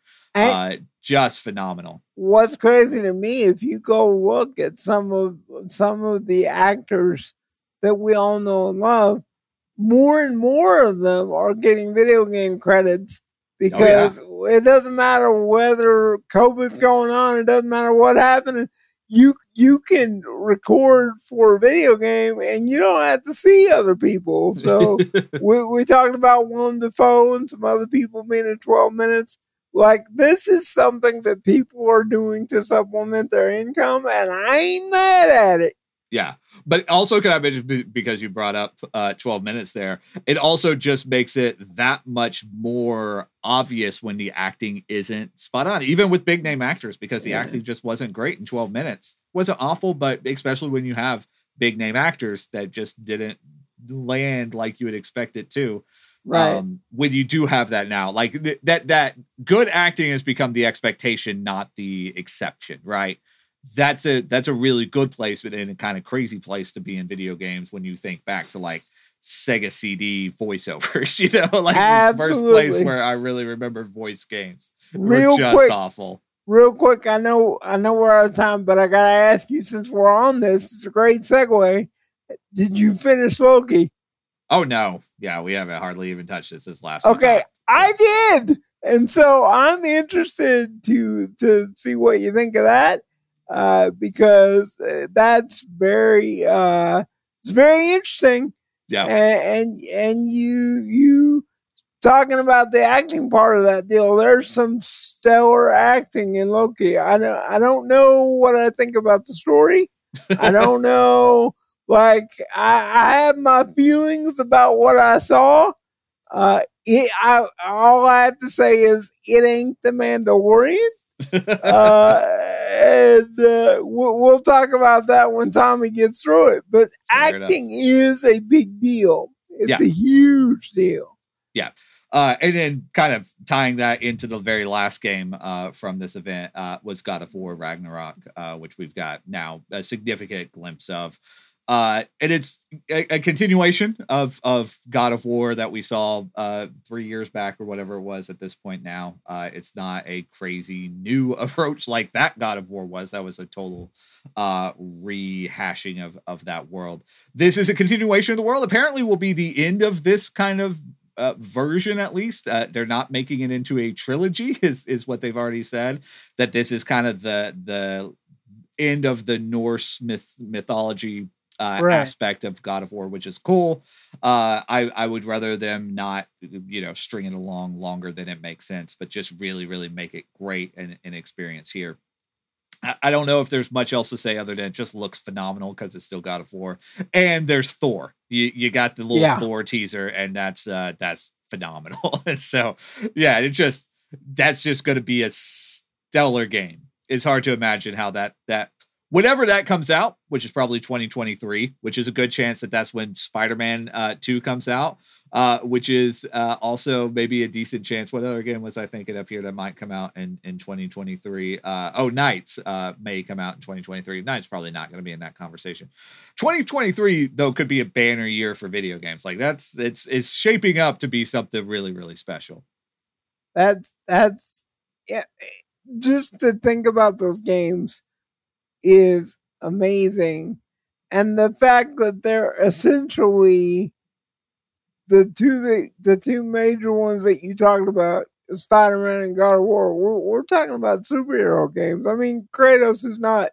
Just phenomenal. What's crazy to me, if you go look at some of the actors that we all know and love, more and more of them are getting video game credits because it doesn't matter whether COVID's going on, it doesn't matter what happened. You can record for a video game and you don't have to see other people. So we talked about Willem Dafoe and some other people being in 12 minutes. Like, this is something that people are doing to supplement their income, and I ain't mad at it. Yeah. But also, can I mention, because you brought up 12 minutes there, it also just makes it that much more obvious when the acting isn't spot on, even with big name actors, because the acting just wasn't great in 12 minutes. Wasn't awful, but especially when you have big name actors that just didn't land like you would expect it to. Right. When you do have that now, like that good acting has become the expectation, not the exception, right? That's a really good place, but in a kind of crazy place to be in video games when you think back to like Sega CD voiceovers, like the first place where I really remember voice games. Real just quick, awful. Real quick, I know we're out of time, but I gotta ask you, since we're on this, it's a great segue. Did you finish Loki? Oh no. Yeah, we haven't hardly even touched it since last. Okay, I did. And so I'm interested to see what you think of that. Because that's very it's very interesting. Yeah. And you talking about the acting part of that deal, there's some stellar acting in Loki. I don't know what I think about the story. I don't know. Like, I have my feelings about what I saw. All I have to say is it ain't the Mandalorian. And we'll talk about that when Tommy gets through it. But acting is a big deal. It's a huge deal. Yeah. And then kind of tying that into the very last game from this event was God of War Ragnarok, which we've got now a significant glimpse of. And it's a continuation of God of War that we saw 3 years back or whatever it was at this point now. It's not a crazy new approach like that God of War was. That was a total rehashing of that world. This is a continuation of the world. Apparently will be the end of this kind of version, at least. They're not making it into a trilogy is what they've already said, that this is kind of the end of the Norse mythology aspect of God of War, which is cool. I would rather them not, string it along longer than it makes sense, but just really, really make it great and an experience here. I don't know if there's much else to say other than it just looks phenomenal because it's still God of War. And there's Thor. You got the little Thor teaser, and that's phenomenal. And so, yeah, that's just going to be a stellar game. It's hard to imagine how that whenever that comes out, which is probably 2023, which is a good chance that's when Spider-Man 2 comes out, which is also maybe a decent chance. What other game was I thinking up here that might come out in 2023? Knights may come out in 2023. Knights probably not going to be in that conversation. 2023, though, could be a banner year for video games. Like it's shaping up to be something really, really special. That's yeah. Just to think about those games is amazing, and the fact that they're essentially the two major ones that you talked about, Spider-Man and God of War. We're talking about superhero games. I mean, Kratos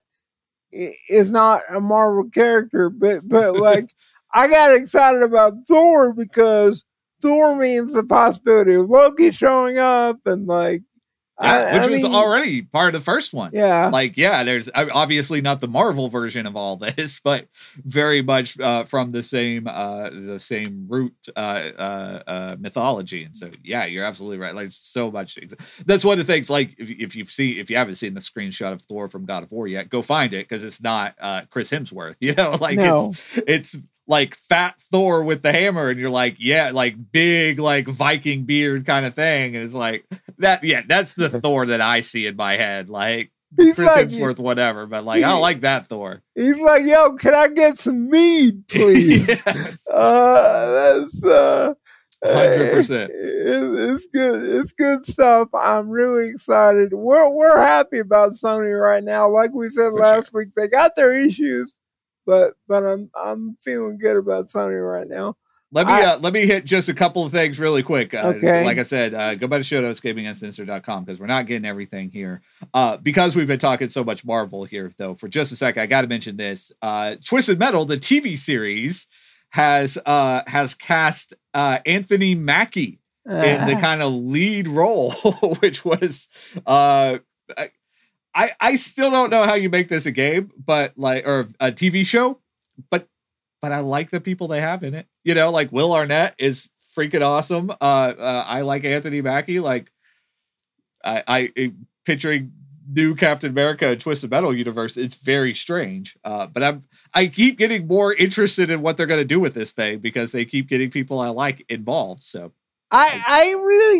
is not a Marvel character, but like I got excited about Thor because Thor means the possibility of Loki showing up and like. Which was already part of the first one. Yeah. There's obviously not the Marvel version of all this, but very much from the same root mythology. And so, yeah, you're absolutely right. Like so much. That's one of the things, like if you haven't seen the screenshot of Thor from God of War yet, go find it because it's not Chris Hemsworth, No. It's like fat Thor with the hammer, and you're like, yeah, like big, like Viking beard kind of thing. And it's like that. Yeah, that's the Thor that I see in my head. Like He's Chris like- Hemsworth, whatever. But like, I don't like that Thor. He's like, yo, can I get some mead, please? Yes. That's 100%. It's good. It's good stuff. I'm really excited. We're happy about Sony right now. Like we said For last week, they got their issues, but I'm feeling good about Sony right now. Let me hit just a couple of things really quick. Okay. Like I said, go by the show notes, gaminguncensored.com, because we're not getting everything here. Because we've been talking so much Marvel here, though, for just a second, I got to mention this. Twisted Metal, the TV series, has cast Anthony Mackie in the kind of lead role, which was I still don't know how you make this a game, but like, or a TV show, but I like the people they have in it. You know, like Will Arnett is freaking awesome. I like Anthony Mackie. Like I picturing new Captain America and Twisted Metal universe. It's very strange. But I keep getting more interested in what they're going to do with this thing because they keep getting people I like involved. So I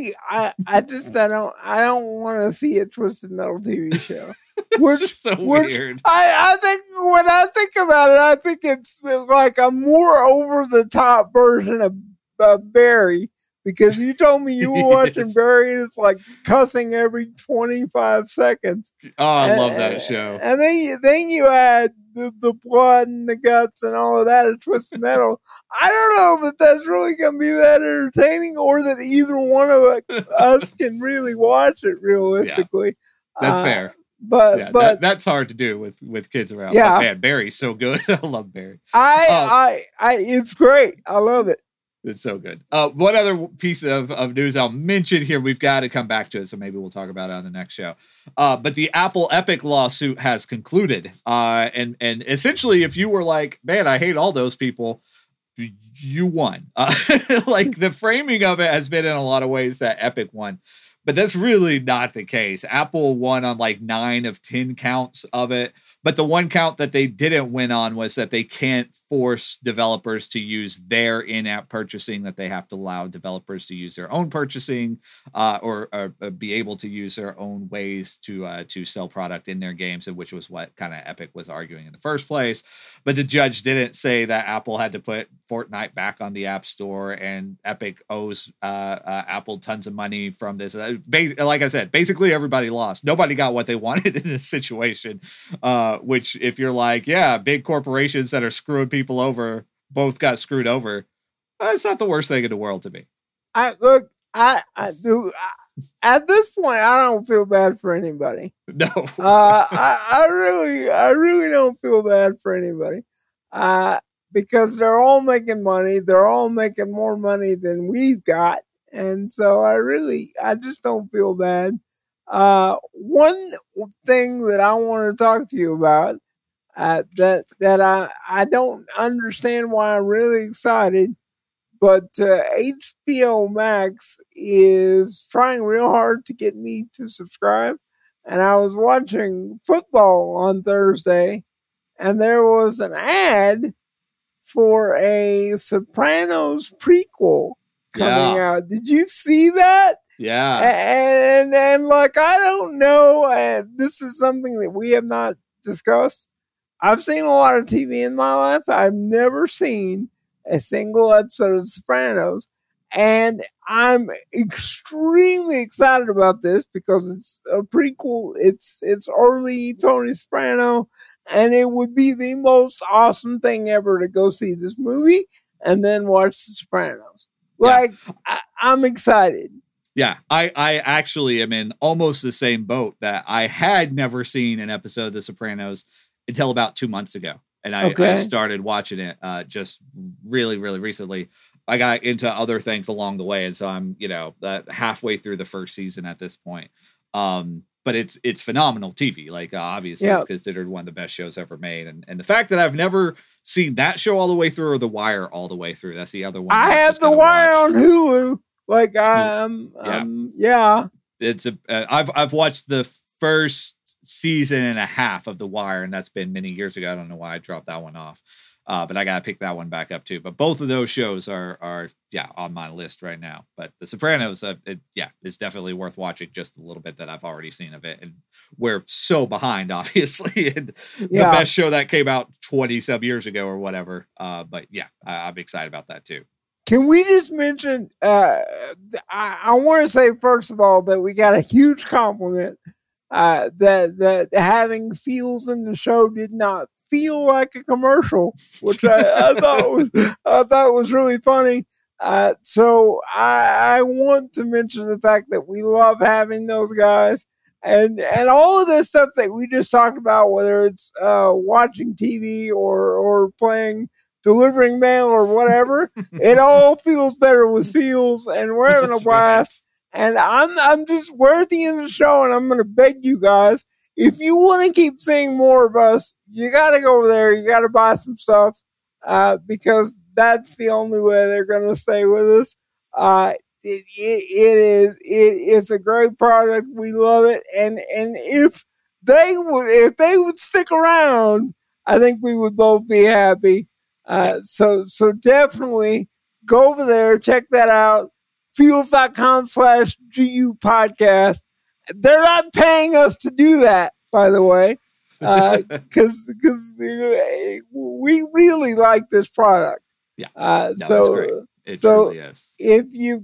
don't want to see a Twisted Metal TV show. Which so weird. I think when I think about it, I think it's like a more over the top version of Barry, because you told me you were watching Barry and it's like cussing every 25 seconds. Oh, I love that show. And then you add the blood and the guts and all of that of Twisted Metal. I don't know that that's really going to be that entertaining, or that either one of us can really watch it realistically. Yeah, that's fair. But yeah, but that's hard to do with kids around. Yeah. But man, Barry's so good. I love Barry. I it's great. I love it. It's so good. One other piece of news I'll mention here. We've got to come back to it, so maybe we'll talk about it on the next show. But the Apple Epic lawsuit has concluded. And essentially, if you were like, man, I hate all those people, you won. Like the framing of it has been in a lot of ways that Epic won. But that's really not the case. Apple won on like 9 of 10 counts of it. But the one count that they didn't win on was that they can't force developers to use their in-app purchasing, that they have to allow developers to use their own purchasing or be able to use their own ways to sell product in their games, which was what kind of Epic was arguing in the first place. But the judge didn't say that Apple had to put Fortnite back on the App Store, and Epic owes Apple tons of money from this. Like I said, basically everybody lost. Nobody got what they wanted in this situation. Which, if you're like, yeah, big corporations that are screwing people over both got screwed over, it's not the worst thing in the world to me. I do. At this point, I don't feel bad for anybody. No, I really don't feel bad for anybody. Because they're all making money. They're all making more money than we've got, and so I just don't feel bad. One thing that I want to talk to you about, that I don't understand why I'm really excited, but HBO Max is trying real hard to get me to subscribe. And I was watching football on Thursday, and there was an ad for a Sopranos prequel coming out. Did you see that? yeah, And like, I don't know, and this is something that we have not discussed. I've seen a lot of TV in my life. I've never seen a single episode of Sopranos, and I'm extremely excited about this because it's a prequel. It's early Tony Soprano, and it would be the most awesome thing ever to go see this movie and then watch The Sopranos. Like, I'm excited. Yeah, I actually am in almost the same boat, that I had never seen an episode of The Sopranos until about 2 months ago. And I started watching it just really, really recently. I got into other things along the way. And so I'm, halfway through the first season at this point. But it's phenomenal TV. Like, obviously, it's considered one of the best shows ever made. And the fact that I've never seen that show all the way through, or The Wire all the way through, that's the other one. I have The Wire on Hulu. Like, It's I've watched the first season and a half of The Wire, and that's been many years ago. I don't know why I dropped that one off. But I gotta pick that one back up too. But both of those shows are on my list right now. But The Sopranos, it's definitely worth watching. Just a little bit that I've already seen of it, and we're so behind, obviously. And the best show that came out 20-some years ago or whatever. But yeah, I'm excited about that too. Can we just mention? I want to say first of all that we got a huge compliment. That having feels in the show did not feel like a commercial, which I thought was really funny. So I want to mention the fact that we love having those guys and all of this stuff that we just talked about, whether it's watching TV or delivering mail or whatever, it all feels better with feels, and we're having a blast. And we're at the end of the show, and I'm going to beg you guys, if you want to keep seeing more of us, you got to go over there. You got to buy some stuff, because that's the only way they're going to stay with us. It's a great product. We love it. And if they would stick around, I think we would both be happy. So definitely go over there, check that out. Feels.com/GU podcast. They're not paying us to do that, by the way, because we really like this product. Yeah. So great. It truly is. If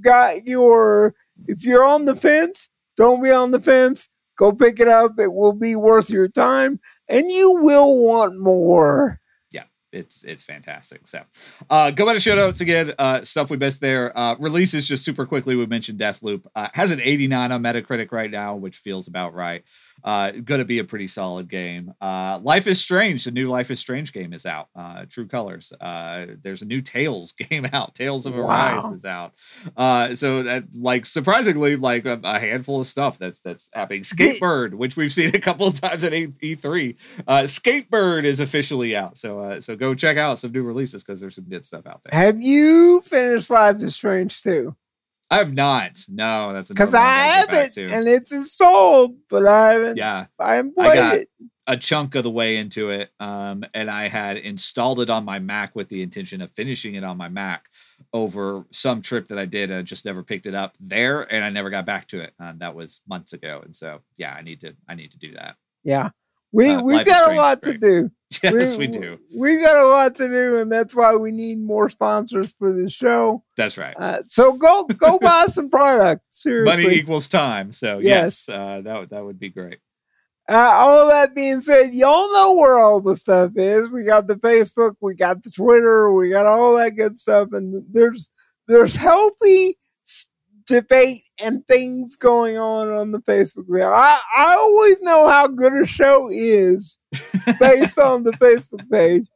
you're on the fence, don't be on the fence. Go pick it up. It will be worth your time, and you will want more. It's fantastic. So go by the show notes again. Stuff we missed there. Releases just super quickly. We mentioned Deathloop. Has an 89 on Metacritic right now, which feels about right. Going to be a pretty solid game. Life is Strange. The new Life is Strange game is out. True Colors. There's a new Tales game out. Tales of Arise is out. So that, surprisingly, a handful of stuff that's happening. Skatebird, which we've seen a couple of times at E3. Skatebird is officially out. So go check out some new releases, because there's some good stuff out there. Have you finished Life is Strange 2? I have not. No, that's because I haven't, and it's installed, but I haven't. Yeah, I haven't played it. A chunk of the way into it, and I had installed it on my Mac with the intention of finishing it on my Mac over some trip that I did. I just never picked it up there, and I never got back to it. That was months ago, and so I need to do that. Yeah, we've got a lot to do. Yes, we do. We got a lot to do, and that's why we need more sponsors for the show. That's right. So go buy some products. Seriously, money equals time. So yes, that would be great. All of that being said, y'all know where all the stuff is. We got the Facebook, we got the Twitter, we got all that good stuff, and there's healthy debate and things going on the Facebook page. I always know how good a show is based on the Facebook page.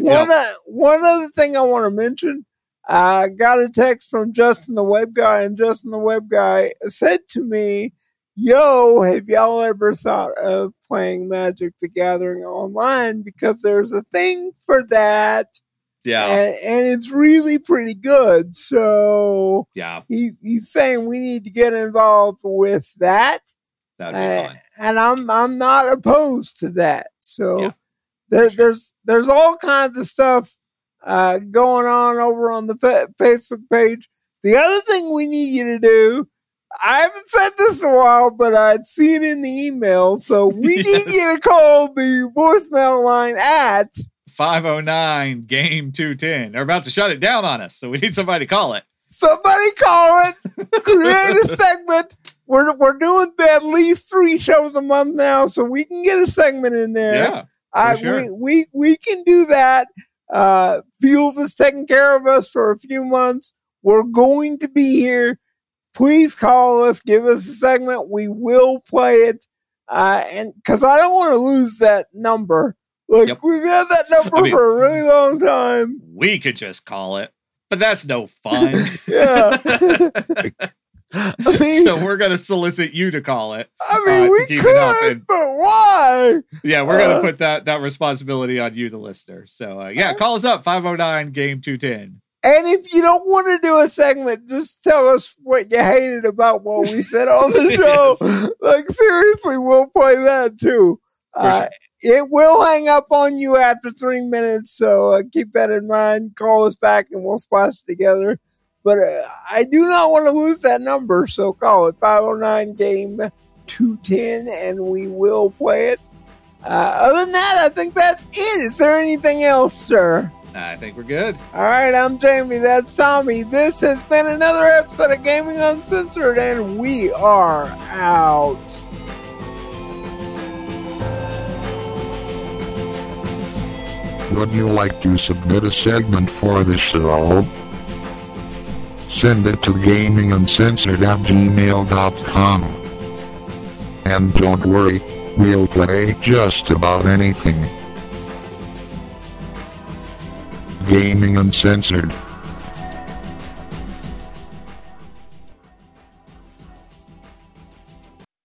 One other thing I want to mention, I got a text from Justin the Web Guy, and Justin the Web Guy said to me, "Yo, have y'all ever thought of playing Magic the Gathering online? Because there's a thing for that." Yeah. And it's really pretty good. So yeah, he's saying we need to get involved with that. That'd be fun. And I'm not opposed to that. So there's all kinds of stuff going on over on the Facebook page. The other thing we need you to do, I haven't said this in a while, but I'd see it in the email. So we need you to call the voicemail line at 509 game 210. They're about to shut it down on us, so we need somebody to call it. Somebody call it. Create a segment. We're doing at least 3 shows a month now, so we can get a segment in there. Yeah, sure. We can do that. Feels is taking care of us for a few months. We're going to be here. Please call us. Give us a segment. We will play it. And because I don't want to lose that number. We've had that number for a really long time. We could just call it, but that's no fun. Yeah. So we're going to solicit you to call it. We could, but why? Yeah, we're going to put that responsibility on you, the listener. So call us up, 509 game 210. And if you don't want to do a segment, just tell us what you hated about what we said on the show. Seriously, we'll play that too. Sure. it will hang up on you after 3 minutes, so keep that in mind. Call us back and we'll splice together. But I do not want to lose that number, so call it 509-GAME-210 and we will play it. Other than that, I think that's it. Is there anything else, sir? I think we're good. All right, I'm Jamie. That's Tommy. This has been another episode of Gaming Uncensored, and we are out. Would you like to submit a segment for the show? Send it to gaminguncensored@gmail.com. And don't worry, we'll play just about anything. Gaming Uncensored.